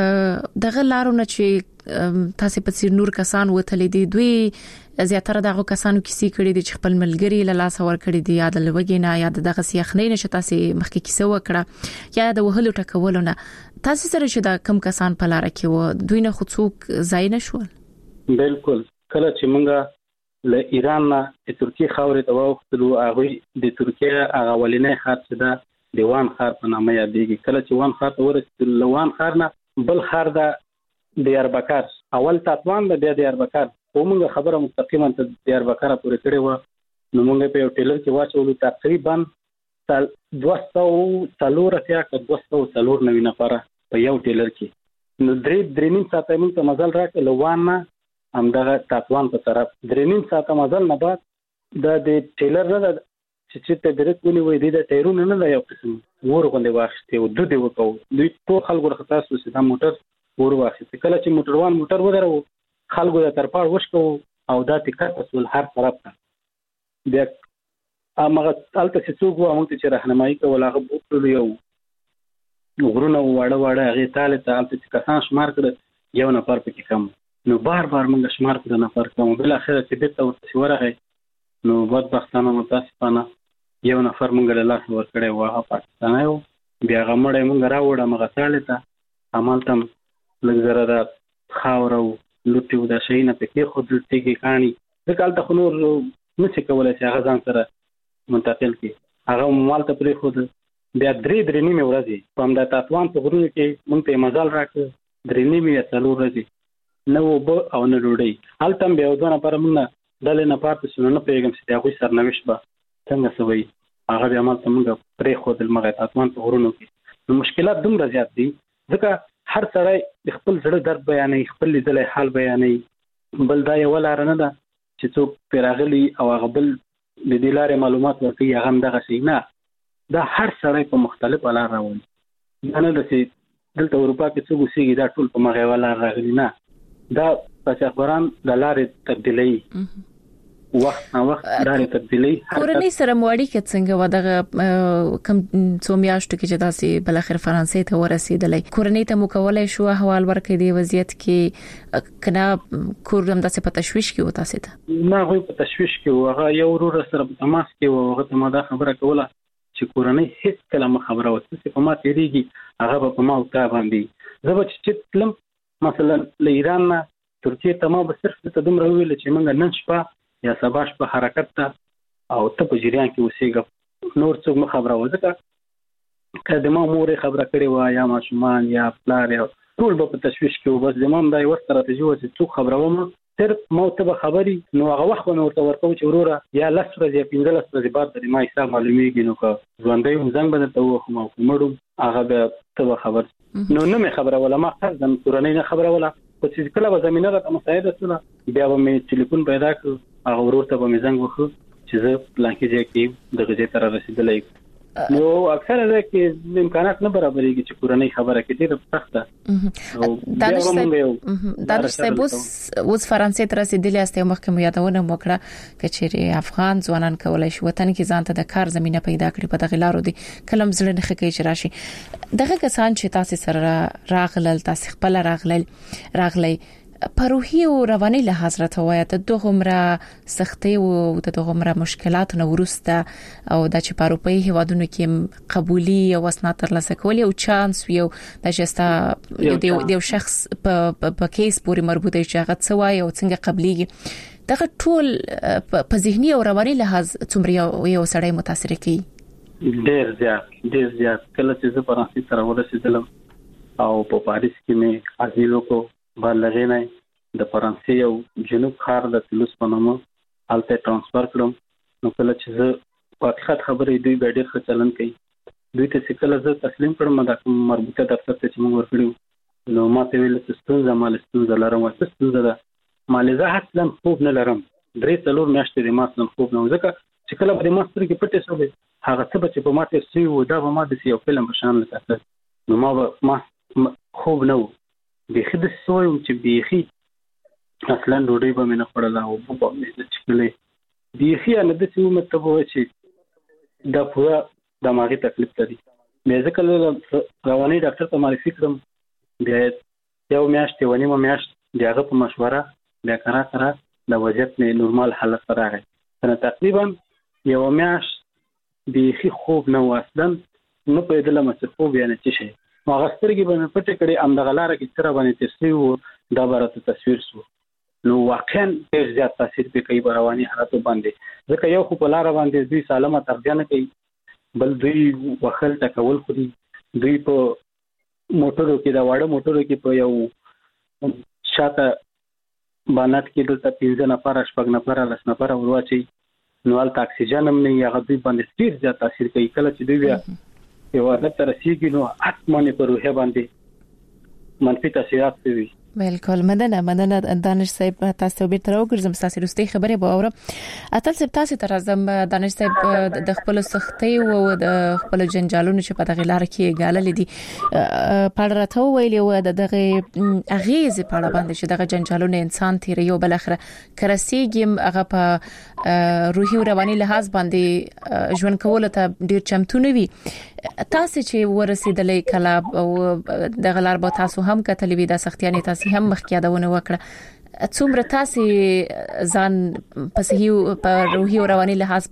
دغه لارونه چې تاسو په څیر نور کسان وتلې دي دوی زیاتره دغه کسانو کیسې کړې دي چې خپل ملګری له لاس ور کړې دي یا د لوګي نه یا دغه سیخنې نشه تاسو مخکې کیسه وکړه یا د وهلو ټکولو نه تاسو سره چې دا کم کسان په لار کې و دوی نه خصوص ځای نه شول. بالکل کله چې مونږه له ایران نه د ترکیه خاورې ته واوښتلو هغه د ترکیه هغه ولینې خار چې دا دیوان خار په نامه یادېږي. کله چې وان خار ته ورسېدل لوان خار نه بل خار دا دیاربکر اول تطوان د دیاربکر او موږ خبره مستقیما ته دیاربکر پورې کړې و نو موږ په یو ټیلر کې واچولو تقریبا تل دوه سوه څلور اتیا که دوه سوه څلور نوي نفره په یو ټیلر کې نو درې درې نیم ساعته موږ ته مزل راکړ لوان نه همدغه تطوان په طرف درې نیم ساعته مزل نه بعد دا د ټیلر نه چې چې ته درته ونی وې د ټایرونو نه دا یو قسم ور غونډه واخته او د دې وکاو دوی ټول خلکو راخته سوسه دا موټر ور واخته کله چې موټروان موټر ودرو خلکو د ترپاړ وشکو او دا ټیکټ اصل هر طرف ته بیا امغه تلته چې څوک و موږ چې راهنمایي کول هغه بوتلو یو غرونه واړه واړه هغه تاله تالته چې کسان شمار کړ یو نفر پکې کم نو بار بار موږ شمار کړو نفر کوم بل اخر چې بیت ورته ورغی نو بدبختانه متاسفانه یو نفر موږ له لاس ور کړی و هغه پاکستاني و بیا غمړې موږ راوړم هغه تاله ته عمل تم لږ زره د خاور او لوټیو د شي نه پکې خو د تیګي کانی د کال ته نور نشي کولای چې هغه ځان سره منتقل کی هغه مال ته پرې خو بیا درې درې نیمه ورځې په همدا تطوان په غرونو کې موږ ته مزال راکړ درې نیمه یا څلور ورځې نو به او نه ډوډۍ هلته به یو ځنه پر موږ دلې نه پاتې شو نه پیغام چې هغه سرنوشت به څنګه سوي هغه بیا مال ته موږ پرې خو د مغه تطوان په غرونو کې نو مشکلات دومره زیات دي ځکه هر سړی خپل زړه درد بیانوي خپل لیدلې حال بیانوي بل دا یو لار نه ده چې څوک پیراغلی او هغه بل د دې لارې معلومات ورکړي هغه هم دغه شي نه دا هر سړی په مختلف لار روان دا نه ده چې دلته اروپا کې څوک اوسېږي دا ټول په مغه ولا راغلي نه دا پچخبران د لارې تبدیلي وخت نه وخت لارې تبدیلي کورنۍ سره موړی کې څنګه و دغه کم څو میاشتو کې چې تاسو بل اخر فرانسې ته ورسېدلې کورنۍ ته مو کولای شو احوال ورکړي دی وضعیت کې کنا کورم داسې په تشويش کې و تاسو ته نه غوي په تشويش کې هغه یو ورور سره په تماس کې و هغه ته ما دا خبره کوله چې کورنۍ هیڅ کلمه خبره وته چې په ما تیریږي هغه په ما او تا باندې زه به چې تلم مثلا له ایران نه ترکیه ته ما به صرف ته دومره ویل چې موږ نن شپه یا سبا شپه حرکت ته او ته په جریان کې اوسېږه نور څوک مخ خبره وځه کله ما مور خبره کړې و یا ماشومان یا پلار یا ټول په تشويش کې و بس د مام دای وسته راځي چې څوک خبره ومه صرف ما ته به خبري نو هغه وخت نو ورته ورکو چې وروره یا لس ورځې یا پنځه لس ورځې بعد د ما حساب معلومیږي نو که ژوندۍ هم زنګ بدل ته وخم او کومړم هغه به ته خبر نو نه مې خبره ولا ما خپل د کورنۍ نه خبره ولا په چې کله به زمينه راته مساعده سره بیا به مې ټلیفون پیدا کړ هغه ورور ته به مې زنګ وکړ چې زه پلانکی ځای کې د غزې تر رسیدلې نو اکثره ده کې امکانات نه برابرېږي چې کورنۍ خبره کې ډېر سخته او دانش صاحب اوس اوس فرانسې تر رسیدلې استه مخکې یادونه وکړه چې افغان ځوانان کولای شي وطن کې ځان ته د کار زمينه پیدا کړي په دغه لارو دي کلم زړه نه خکې چې راشي دغه کسان چې تاسو سره راغلل تاسو خپل راغلل راغلي پروحي او رواني له حضرت وایته دغه عمره سختي او دغه عمره مشکلات نو ورسته او د چې پروپای هوادونو کې قبولي او اسناد ترلاسه کول او چانس یو د شستا یو یو شخص په په کیس پورې مربوطه چې هغه څه وایي او څنګه قبليږي دغه ټول په ذهني او رواني لحاظ څومره یو سړی متاثر کی ډیر زیات ډیر زیات کله چې زه فرانسې سره ورسېدلم او په پاریس کې مې ازیلو کو بالغې نه د فرانسې یو جنوب خار د تلوس په نامه الته ترانسفر کړم نو کله چې زه په حقیقت خبرې دوی به ډیر ښه چلن کوي دوی ته چې کله زه تسلیم کړم دا مربوطه دفتر ته چې موږ ورکړو نو ما ته ویل چې ستونزه مال ستونزه لرم او ستونزه ده مالزه اصلا خوب نه لرم درې څلور میاشتې د ما اصلا خوب نه وځکه چې کله به ما سترګې پټې شوې هغه څه چې په ما ته سی و دا به ما د یو فلم په شان لکه نو ما ما خوب نه و بيخي د سوی چې بيخي اصلا ډوډۍ به مې نه خوړله او په مې د چکلې بيخي نه د څه مطلب و چې دا پورا دماغي تکلیف لري مې ځکه رواني ډاکټر ته معرفي کړم بیا یو میاشت ونی مې میاشت دغه په مشوره بیا کرا کرا د وضعیت نه نورمال حالت راغی نو تقریبا یو میاشت بيخي خوب نه واسدم نو په دې لمه څه خوب یې نه چي شي ما غسترګي باندې پټه کړي ام د غلاره کې تر باندې تصویر دا برته تصویر سو نو واقعا ډېر زیات تاثیر په کوي رواني حالت باندې ځکه یو خو په لار باندې دوی سالمه ترجمه کوي بل دوی وخل تکول خوري دوی په موټرو کې دا واړه موټرو کې په یو شاته باندې کې دلته پنځه نفر شپږ نفر لس نفر ورواچي نو ال اکسیجن هم نه یغه دوی باندې ډیر زیات تاثیر کوي کله چې دوی بیا یو حالت رسیدي نو اتمنه پر روح باندې منفي تاثیرات کوي بالکل مدنه مدنه دانش صاحب تاسو به تر وګرځم تاسو رستي خبره به اورم اتل صاحب تاسو تر اعظم دانش صاحب د خپل سختي او د خپل جنجالونو چې په دغه لار کې غالل دي پړ راته ویلی و دغه اغیز په باندې چې دغه جنجالونو انسان تیر یو بل اخره کرسیګم هغه په روحي او رواني لحاظ باندې ژوند کول ته ډیر چمتونه وي تاسو چې ورسېدلې کلا او دغه لار به تاسو هم کتلې وي د سختیانه تاسو هم مخکیادونه وکړه څومره تاسو ځان په صحي په روحي او رواني لحاظ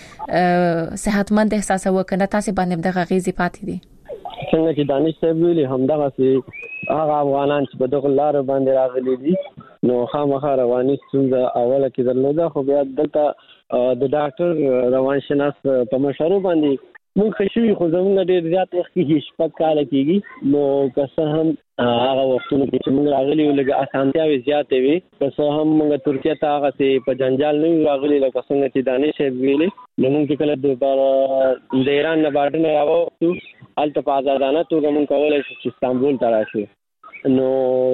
باندې صحتمند احساس وکړه تاسو باندې دغه غیزي پاتې دي څنګه چې دانش صاحب ویلي همدغه سي هغه افغانان چې په دغه لار باندې راغلي دي نو خامخا رواني ستونزه اوله کې درلوده خو بیا دلته د ډاکټر روان شناس په مشورو باندې مونږ خشوي خو زموږ ډېر زیات وخت کې شپږ کال کېږي نو که څه هم هغه وختونه کې چې موږ راغلي یو لږ اسانتیاوې زیاتې وي که څه هم موږ ترکیه ته هغه په جنجال نه یو راغلي لکه څنګه چې دانش صاحب ویلي نو موږ کله د ایران نه باندې نه راوځو هلته په آزادانه توګه موږ کولای شو چې استانبول ته راشو نو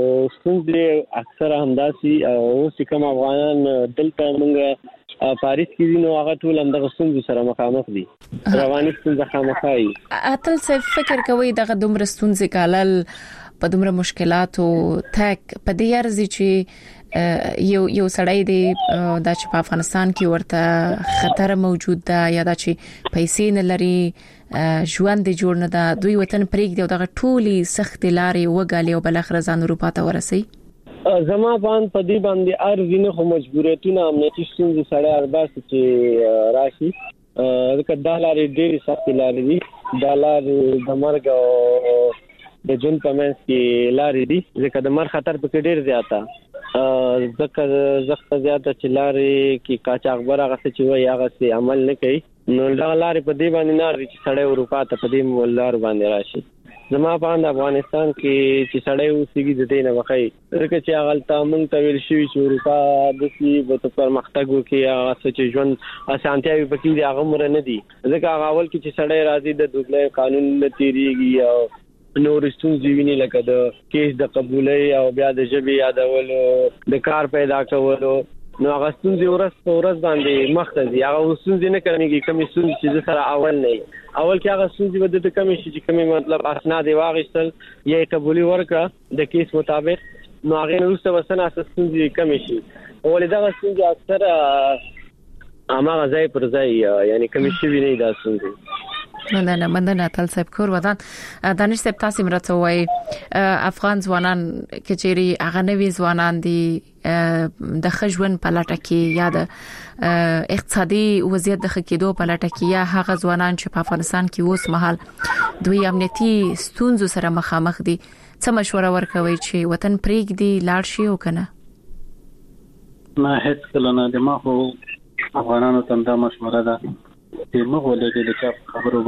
څنګه اکثر همداسي او چې کوم افغانان دلته موږ پاریس کې دي نو هغه ټول هم د ستونزو سره مخامخ دي رواني ستونزې خامخایي اتل څه فکر کوي دغه دومره ستونزې کالل په دومره مشکلاتو تک په دې ارزي چې یو یو سړی دی د چې په افغانستان کې ورته خطر موجود ده یا د چې پیسې نه لري ژوند جوړ نه ده دوی وطن پرېږدي او دغه ټولي سخت لارې وګالي او بل اخر ځان اروپا ته ورسي زما باندې په دې باندې ارزینه خو مجبوریتونه امنیتي ستونزې سره ارباس چې راشي ځکه دا لارې ډېرې سختې لارې دي دا لارې د مرګ او د جون په منځ کې لارې دي ځکه د مرګ خطر پکې ډېر زیاته ځکه زخته زیاته چې لارې کې قاچاقبر هغه څه چې وایي هغه څه عمل نه کوي نو دا لارې په دې باندې نه ارزي چې سړی اروپا ته په دې لار باندې راشي زما په افغانستان کې چې سړی اوسېږي د دې نه وخی ځکه چې هغه ته موږ ته ویل شوي چې اروپا د سي په پرمختګ وکړي هغه څه چې ژوند اسانتیاوي پکې دي هغه مر نه دي ځکه هغه اول کې چې سړی راځي د دوبله قانون نه تیریږي او نور ستونزې ویني لکه د کیس د قبولۍ او بیا د ژبې یادولو د کار پیدا کولو نو هغه ستونزې ورځ په ورځ باندې مخ ته ځي هغه ستونزې نه کمیږي کومې ستونزې چې سره اول نه اول کې هغه ستونزې بده د کمی شي چې کومې مطلب اسناد واغښتل یا قبولي ورکړه د کیس مطابق نو هغه نو څه وسنه ستونزې کمی شي ولې دا ستونزې اکثر اماغه ځای پر ځای یعنی کمی شي نه دا ستونزې مننه مننه تل صاحب کور ودان دانش صاحب تاسو مرته وای افغان ځوانان کچيري هغه نوي ځوانان دي د خجون په لټه کې یا د اقتصادي وضعیت د خکېدو په لټه کې یا هغه ځوانان چې په افغانستان کې اوس مهال دوی امنیتي ستونزو سره مخامخ دي څه مشوره ورکوي چې وطن پرېږدي لاړ شي او کنه نه هیڅ کله نه د ما خو افغانانو ته دا مشوره ده چې موږ ولې د چا خبرو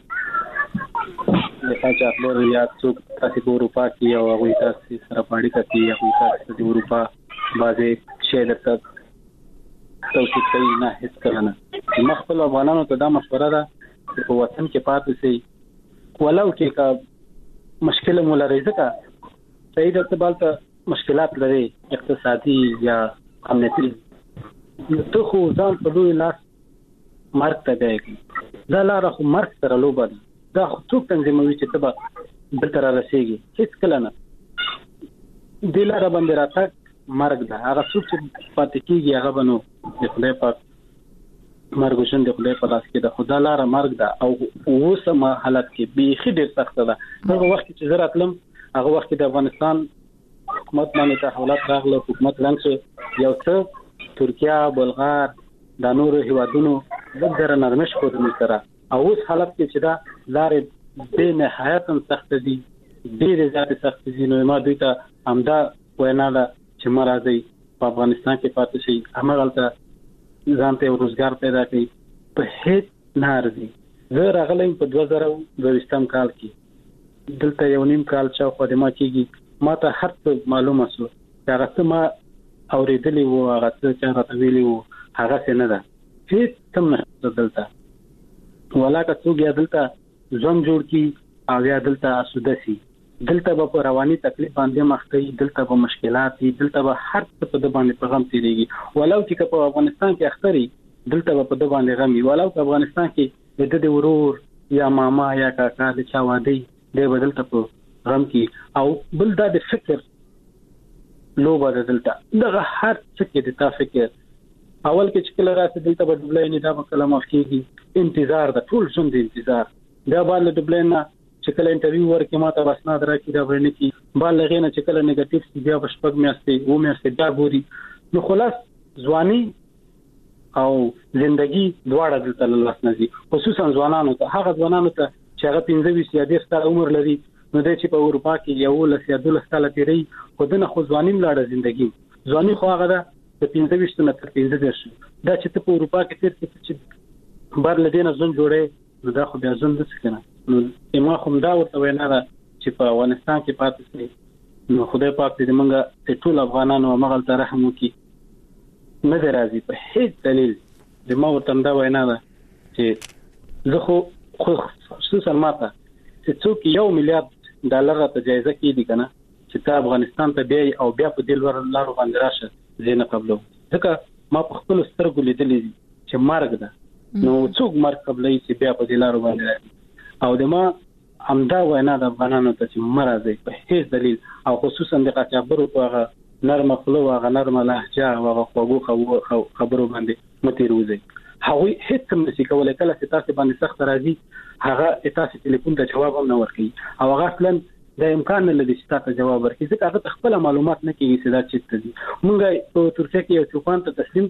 باندې د پاچا خبر یا څوک تاسو په اروپا کې او هغه تاسو سره پاړی کوي یا تاسو د اروپا باندې شی درته توصیه کوي نه هیڅ کله نه ما خپل افغانانو ته دا مشوره ده چې په وطن کې پاتې شي ولو کې کا مشکل مولا رزقه صحیح د تبالته مشکلات لري اقتصادي یا امنیتي ته خو ځان په دوی لاس مرګ ته دی دا لاره خو مرګ سره لوبه ده دا خو څوک تنظیموي چې تبا دلته را رسیږي هیڅ کله نه د لاره باندې راځه مرګ ده هغه څوک چې پاتې کیږي هغه بنو د خدای پاک مرګ شون د خدای په لاس کې ده خدای لاره مرګ ده او اوسه حالت کې بیخي ډیر سخت ده هغه وخت چې زه راتلم هغه وخت د افغانستان حکومت باندې تحولات راغله حکومت لنګ یو څه ترکیه بلغار د نورو هیوادونو د در نرمش کوي سره او اوس حالت کې چې دا لارې به نهایت سخت دي ډېر زیات سخت دي نو ما دوی ته همدا وینا ده چې مرادي په افغانستان کې پاتې شي همغلته ځان ته روزګار پیدا کړي په هیڅ نارضي زه راغلم په دوه زره دوه کال کې دلته یو نیم کال چې خدمت کیږي ما ته هر څه معلومه شو چې هغه څه ما اوریدلې وو هغه څه چې راته ویلي وو هغه څه نه ده هیڅ کم نه دلته ولاکه څوک یا دلته ځم جوړ کی او یا دلته اسوده سي دلته به رواني تکلیف باندې مخکې دلته به مشکلات دي دلته به هر څه په د باندې پیغام تیریږي ولو چې په افغانستان کې اختري دلته به په د باندې غمي ولو په افغانستان کې د دې ورور یا ماما یا کاکا د چا وادي د بدلته په غم کې او بل دا د فکر لوبه ده دلته دغه هر څه کې د تا فکر اول کې چې کله راځي دلته په دبلای نه دا په کلمه کېږي انتظار د ټول ژوند انتظار دا باندې دبلای نه چې کله انټرویو ورکې ماته بسناد راکې دا ورنه کې بال لغې نه چې کله نیگیټیو بیا بشپګ میاسته و میاسته دا ګوري نو خلاص ځواني او ژوندۍ دواړه دلته لاس نزي خصوصا ځوانانو ته هغه ځوانانو ته چې هغه پنځه ویشت یا ډېر ستر عمر لري نو د چې په اروپا کې یو لس یا دولس کال تیری خودنه خو ځوانیم لاړه ژوندۍ ځواني خو هغه ده په پنځه ویشت نه تر پنځه دېرش دا چې په اروپا کې تیر کې چې بار لدینه ځون جوړه نو دا خو بیا ځون د څه کنه نو ما خو دا ورته وینا ده چې په افغانستان کې پاتې شي نو خدای پاک دې موږ ټول افغانانو مغل ته رحم وکړي نه درازي په هیڅ دلیل د ما ورته دا وینا ده چې زه خو خصوصا ماته چې څوک یو میلیارډ ډالر ته جایزه کې دي کنه چې تا افغانستان ته بیا او بیا په دل ور لارو باندې راشه زینه قبلو ځکه ما په خپل سترګو لیدلې چې مرګ ده نو څوک مرګ قبلې چې بیا په دل لارو باندې راځي او د ما همدا وینا د افغانانو ته چې مرزي په هیڅ دلیل او خصوصا د قاچاقبرو په نرمه خلو او نرمه لهجه او خوږو خبرو باندې متیروزي هغه هیڅ هم نشي کولای کله چې تاسو باندې سخت راځي هغه تاسو ټلیفون ته جواب هم نه ورکړي او هغه اصلا د امکان نه لري چې تاسو جواب ورکړي ځکه هغه خپل معلومات نه کوي چې دا چیرته دي مونږ په ترکیه کې یو چوپان ته تسلیم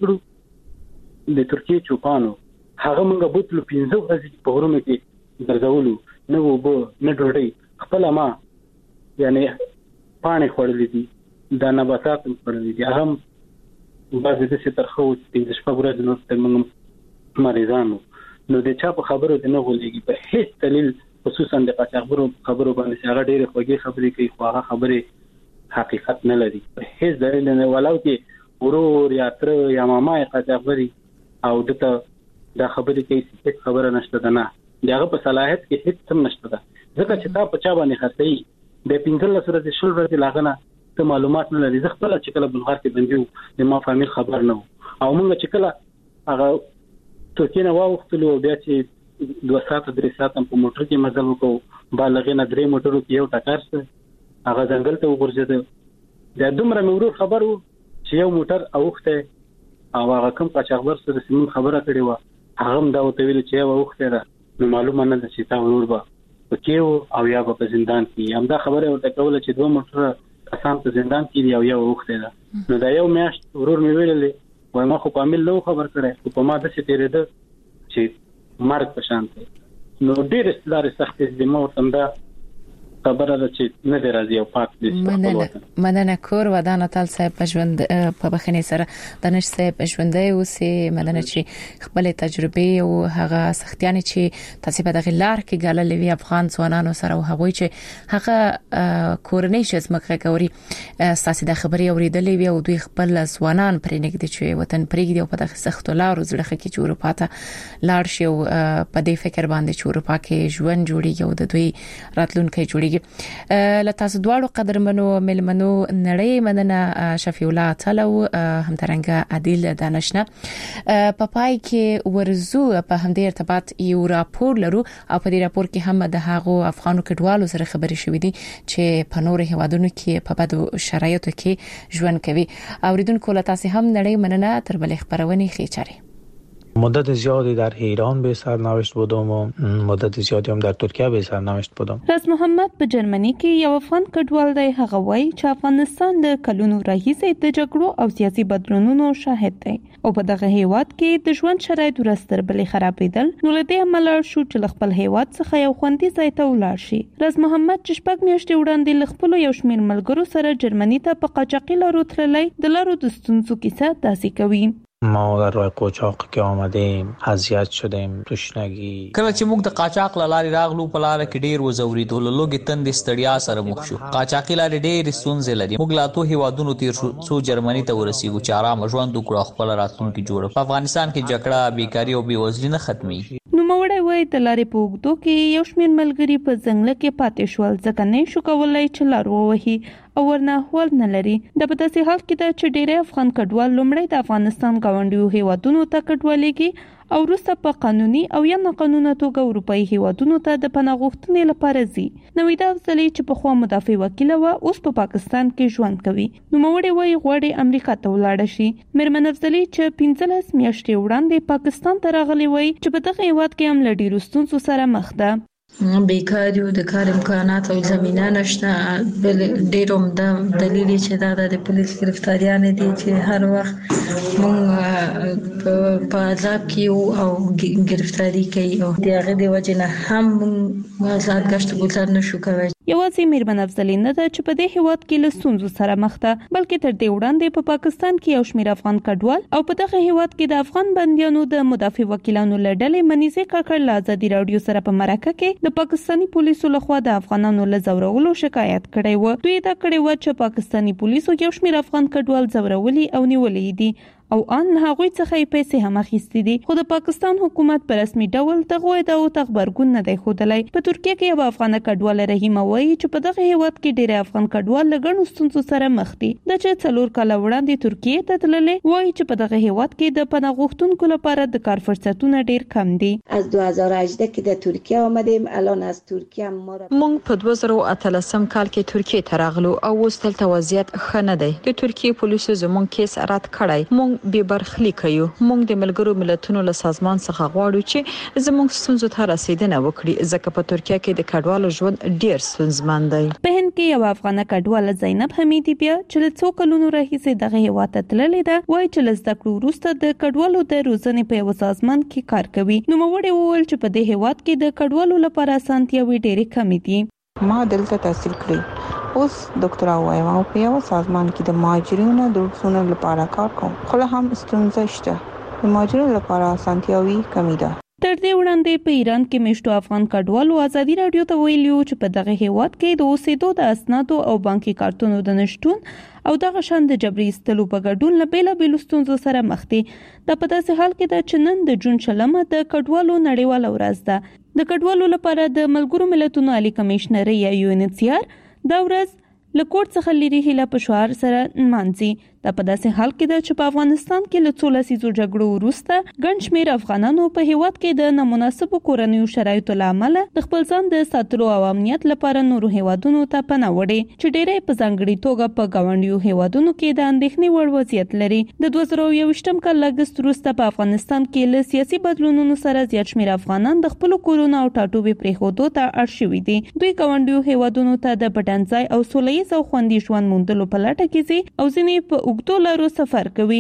کړو د ترکیه چوپانو هغه مونږ بوتلو پنځه ورځې په ورونو کې درځولو نو وبو نه ډوډۍ خپل ما یعنی پانی خورلې دي دا نباتات خورلې دي هغه بعضې د څه ترخو د شپږ ورځې نو ته مونږ مریضانو نو د چا په خبرو د نه غولېږي په هیڅ دلیل خصوصا د قاچاقبرو خبرو باندې هغه ډېرې خوږې خبرې کوي خو هغه خبرې حقیقت نه لري په هیڅ دلیل نه ولو کې ورور یا تر یا ماما یې قاچاقبري او دته دا خبرې کوي چې خبره نشته ده نه دغه په صلاحیت کې هیڅ هم نشته ده ځکه چې تا په چا باندې خرڅي د پنځلس ورځې شل ورځې لاغنه ته معلومات نه لري ځکه خپل چې کله بلغار کې بندیو د ما فامیل خبر نه او موږ چې کله هغه ترکیه نه واوختلو بیا چې دوه ساعت درې ساعت په موټر کې مزل وکړو بالغې نه درې موټرو کې یو ټکر سره هغه ځنګل ته وګرځید دا دومره مې خبرو چې یو موټر اوخته او هغه کوم قاچاقبر سره سیمون خبره کړې و هغه دا وته ویل چې یو اوخته ده نو معلومه نه ده چې تا ورور به پکېو او یا په زندان کې هم دا خبره ورته کوله چې دوه موټر کسان په زندان کې یو یو اوخته ده نو دا یو میاشت ورور مې ویلې وای ما خو په عامل نو خبر کړه خو په ما د څه تیرې ده چې مرګ په شان دی نو ډېر ستاره سخت دي مو تم دا خبره ده چې نه دی راځي او پات دي مننه مننه کور ودان تل صاحب پښوند په بخنه سره دانش صاحب پښوندای او سي مننه چې خپل تجربه او هغه سختيان چې تاسو په دغه لار کې ګاللې وی افغان ځوانانو سره او هغه چې هغه کورنۍ چې زمکه کوي تاسو د خبري اوریدلې وی او دوی خپل ځوانان پرې نګدي چې وطن پرېږدي او په دغه سخت لارو زړه کې چې اروپا ته لاړ شي او په دې فکر باندې چې اروپا کې ژوند جوړیږي او د دوی راتلونکي جوړیږي لته تاسو دواړو قدرمنو ملمنو نړۍ مننه شفیع الله تعالی همدارنګه عادل دانشنه په پای کې ورزو په همدې ارتباط یو راپور لرو او په دې راپور کې هم د هغو افغانو کډوالو سره خبرې شوې دي چې په نور هیوادونو کې په بدو شرایطو کې ژوند کوي اوریدونکو له تاسو هم نړۍ مننه تر بلې خبرونه خېچاري مدت زیادی در ایران به سرنوشت بودم و مدت زیادی هم در ترکیه به سرنوشت بودم. راز محمد په جرمني کې یو افغان کډوال دی. هغه وایي چې افغانستان د کلونو راهیسې د جګړو او سیاسي بدلونونو شاهد دی او په دغه هیواد کې د ژوند شرایط ورستر بلې خرابېدل نو له دې عمله شو چې خپل هیواد څخه یو خوندي ځای ته ولاړ شي. راز محمد چې شپږ میاشتې وړاندې له خپل یو شمېر ملګرو سره جرمني ته په قاچاقي لارو تللی د لارو د ستونزو کیسه داسې کوي. ما در راه قاچاق که آمدیم اذیت شدیم تشنگی کله چې موږ د قاچاق لارې راغلو په لار کې ډیر وزوریدو لږه تندې ستړیا سره مخ شو. قاچاقي لارې ډېر ستونزې لري. موږ لا ته هیوادونو تیر شو څو جرمني ته ورسېږو چې آرام ژوند وکړو خپل راتلونکي جوړ. په افغانستان کې جګړه بیکاری او بیوزلي نه ختمي. نو موړی وای د لارې په اوږدو کې یو شمېر ملګري په ځنګل کې پاتې شول ځکه نه شو کولای چې لار ووهي او ورنه احوال نه لري. د په داسې حال کې ده چې ډېری افغان کډوال لومړی د افغانستان ګاونډیو هیوادونو ته کډوالېږي او وروسته په قانوني او یا ناقانونه توګه اروپایي هیوادونو ته د پناه غوښتنې لپاره ځي. نویدا افضلي چې پخوا مدافع وکیل وه اوس په پاکستان کې ژوند کوي. نوموړې وایي غواړي امریکا ته ولاړه شي. میرمن افضلي چې پنځلس میاشتې وړاندې پاکستان ته راغلې وایي چې په دغه هیواد کې هم له ډېرو ستونزو سره مخ ده. بیکاری او د کار امکانات او زمينه نشته. بل ډېر عمده دلیل چې دا د پولیس گرفتاریان دي چې هر وخت مونږ په عذاب کې او گرفتاری کوي او دغه د وجه نه هم مونږ آزاد گشت گذار نشو کوي. یوازې میرمن افضلي نه ده چې په دې هیواد کې له ستونزو سره مخ ده بلکې تر دې وړاندې په پاکستان کې یو شمېر افغان کډوال او په دغه هیواد کې د افغان بندیانو د مدافع وکیلانو له ډلې منیزه کاکړ له ازادي رادیو سره په مرکه کې د پاکستاني پولیسو لخوا د افغانانو له ځورولو شکایت کړی و. دوی دا کړی و چې پاکستاني پولیسو یو شمېر افغان کډوال ځورولي او نیولې دي او ان هغوی څخه یې پیسې هم اخیستې دي. خو د پاکستان حکومت په رسمي ډول دغه ادعاو ته غبرګون نه دی ښودلی. په ترکیه کې یو افغان کډوال رحیمه وایي چې په دغه هیواد کې ډېر افغان کډوال له ګڼو ستونزو سره مخ دي. د چې څلور کاله وړاندې ترکیه ته تللې وایي چې په دغه هیواد کې د پناه غوښتونکو لپاره د کار فرصتونه ډېر کم دي. از دو هزار و هجده کې د ترکیه آمدیم الان از ترکیه ما موږ په دوه زره او اتلسم کال کې ترکیه ته راغلو او اوس دلته وضعیت ښه نه دی. د ترکیه پولیسو زموږ کیس رد کړی. موږ بې برخلیک کوي. موږ د ملګرو ملتونو له سازمان څخه غواړو چې زموږ ستونزو ته رسیدنه وکړي ځکه په ترکیه کې د کډوالو ژوند ډیر ستونزمن دی. په هند کې یو افغان کډوال زینب حمیدی بیا چې له څو کلونو راهیسې دغه هیواد ته تللې ده وایي چې له زده کړو وروسته د کډوالو د روزنې په یو سازمان کې کار کوي. نوموړی وویل چې په دې هیواد کې د کډوالو لپاره اسانتیاوې ډېرې کمې دي. ما دلته تحصیل کړی اوس ډاکټرا وایم او په یو سازمان کې د مهاجرینو د حقوقو لپاره کار کوم. خو له هم ستونزې شته. د مهاجرینو لپاره اسانتیاوې کمې ده. تر دې وړاندې په ایران کې میشتو افغان کډوالو ازادي رادیو ته ویلي چې په دغه هیواد کې د اوسېدو د اسنادو او بانکي کارتونو د نشټون او دغه شان د جبري ایستلو په ګډون له بیلابېلو ستونزو سره مخ دي. دا په داسې حال کې ده چې نن د جون شلمه د کډوالو نړیواله ورځ ده. د کډوالو لپاره د ملګرو ملتونو عالی کمشنري یا یو ان ایچ سی آر دا ورځ له کوټ څخه لري هله په شعار سره نمانځي. دا په داسې حال کې ده چې په افغانستان کې له څو لسیزو جګړو وروسته ګڼ شمېر افغانانو په هیواد کې د نامناسبو کورنیو شرایطو له امله د خپل ځان د ساتلو او امنیت لپاره نورو هیوادونو ته پناه وړي چې ډېری په ځانګړي توګه په ګاونډیو هیوادونو کې د اندېښنې وړ وضعیت لري. د دوه زره یوویشتم کال له اګست وروسته په افغانستان کې له سیاسي بدلونونو سره زیات شمېر افغانان د خپلو کورونو او ټاټوبې پرېښودو ته اړ شوي دي. دوی ګاونډیو هیوادونو ته د پټنځای او سوله ییز او خوندي ژوند موندلو په لټه کې ځي او ځینې په اوږدو لارو سفر کوي.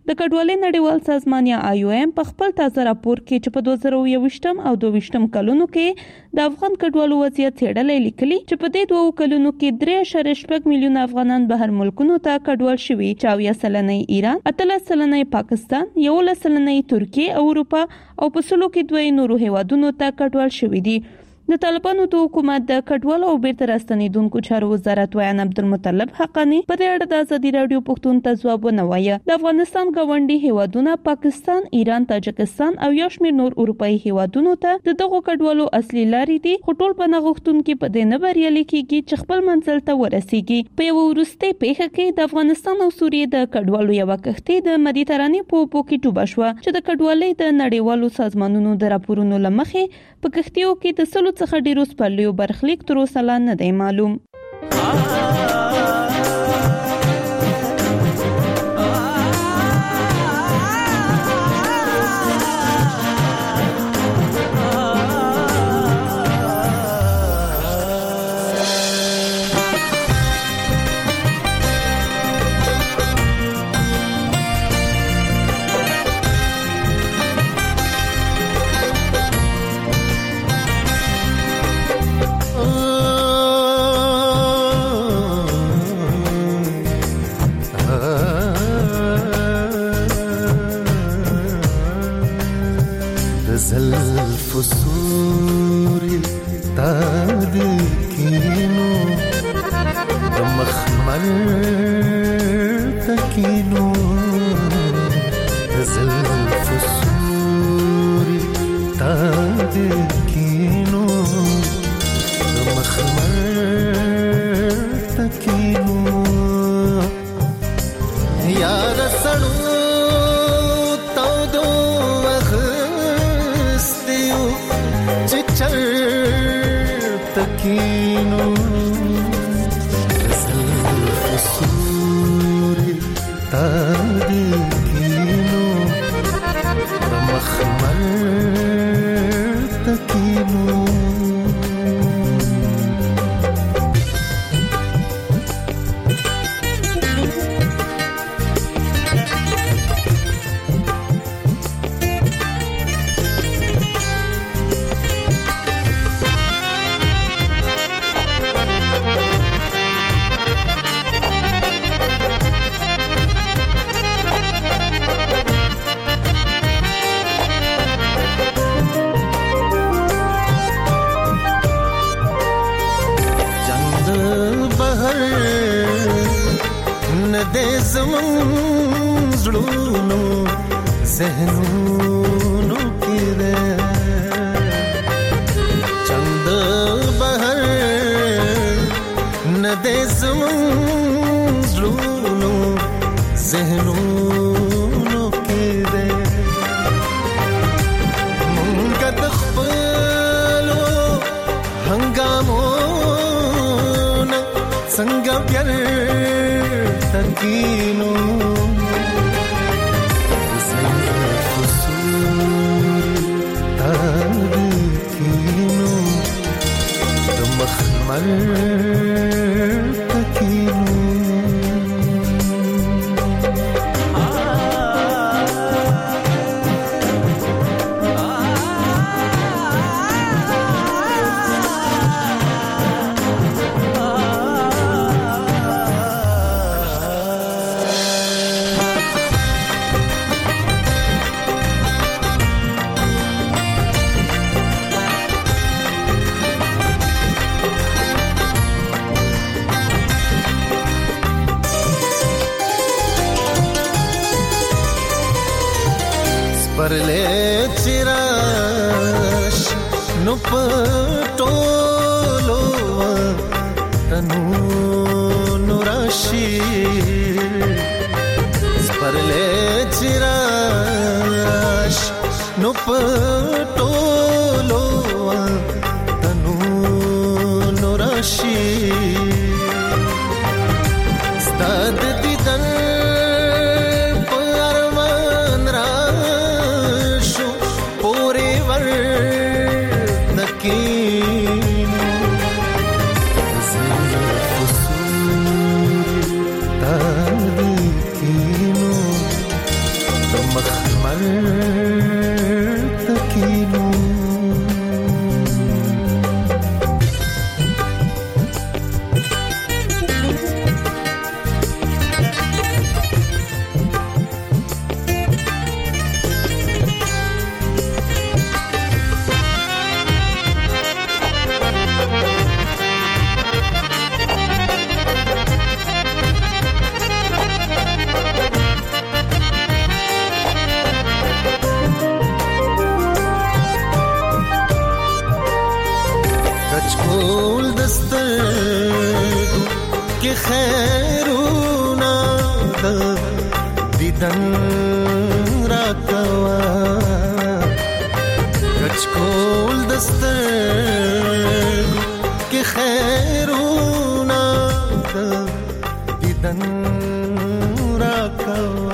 د کډوالۍ نړیوال سازمان یا آی او ایم په خپل تازه راپور کې چې په دوه زره یوویشتم او دوه ویشتم کلونو کې د افغان کډوالو وضعیت څېړلی لیکلي چې په دې دوه کلونو کې درې اعشاریه شپږ میلیونه افغانان بهر ملکونو ته کډوال شوي چې اویا سلنه ایران، اتلس سلنه پاکستان، یولس سلنه ترکیه او اروپا او په سلو کې دوه نورو هیوادونو ته کډوال شوي دي. د طالبانو د حکومت د کډوالو او بیرته راستنیدونکو چارو وزارت ویان عبدالمطلب حقانی په دې اړه د ازادي رادیو پښتون ته ځواب ونوایه. د افغانستان ګاونډي هیوادونه پاکستان، ایران، تاجکستان او یو شمېر نور اروپאי هیوادونو ته د دغو کډوالو اصلي لارې دي، خو ټول پناه غوښتونکي په دې نه بریالي کیږي چې خپل منزل ته ورسیږي. په یو وروستي پیښه کې د افغانستان او سوریې د کډوالو یو کښتۍ د مدیترانې په اوبو کې ډوبه شوه چې د کډوالۍ د نړیوالو سازمانونو د راپورونو له مخې په کښتیو کې د سلو څخه ډیرو سپرلیو برخلیک تر اوسه لا نه دی معلوم. Ah کول دستر کې خیرونا د دیدن را کوا کچ کول دستر کې خیرونا د دیدن را کوا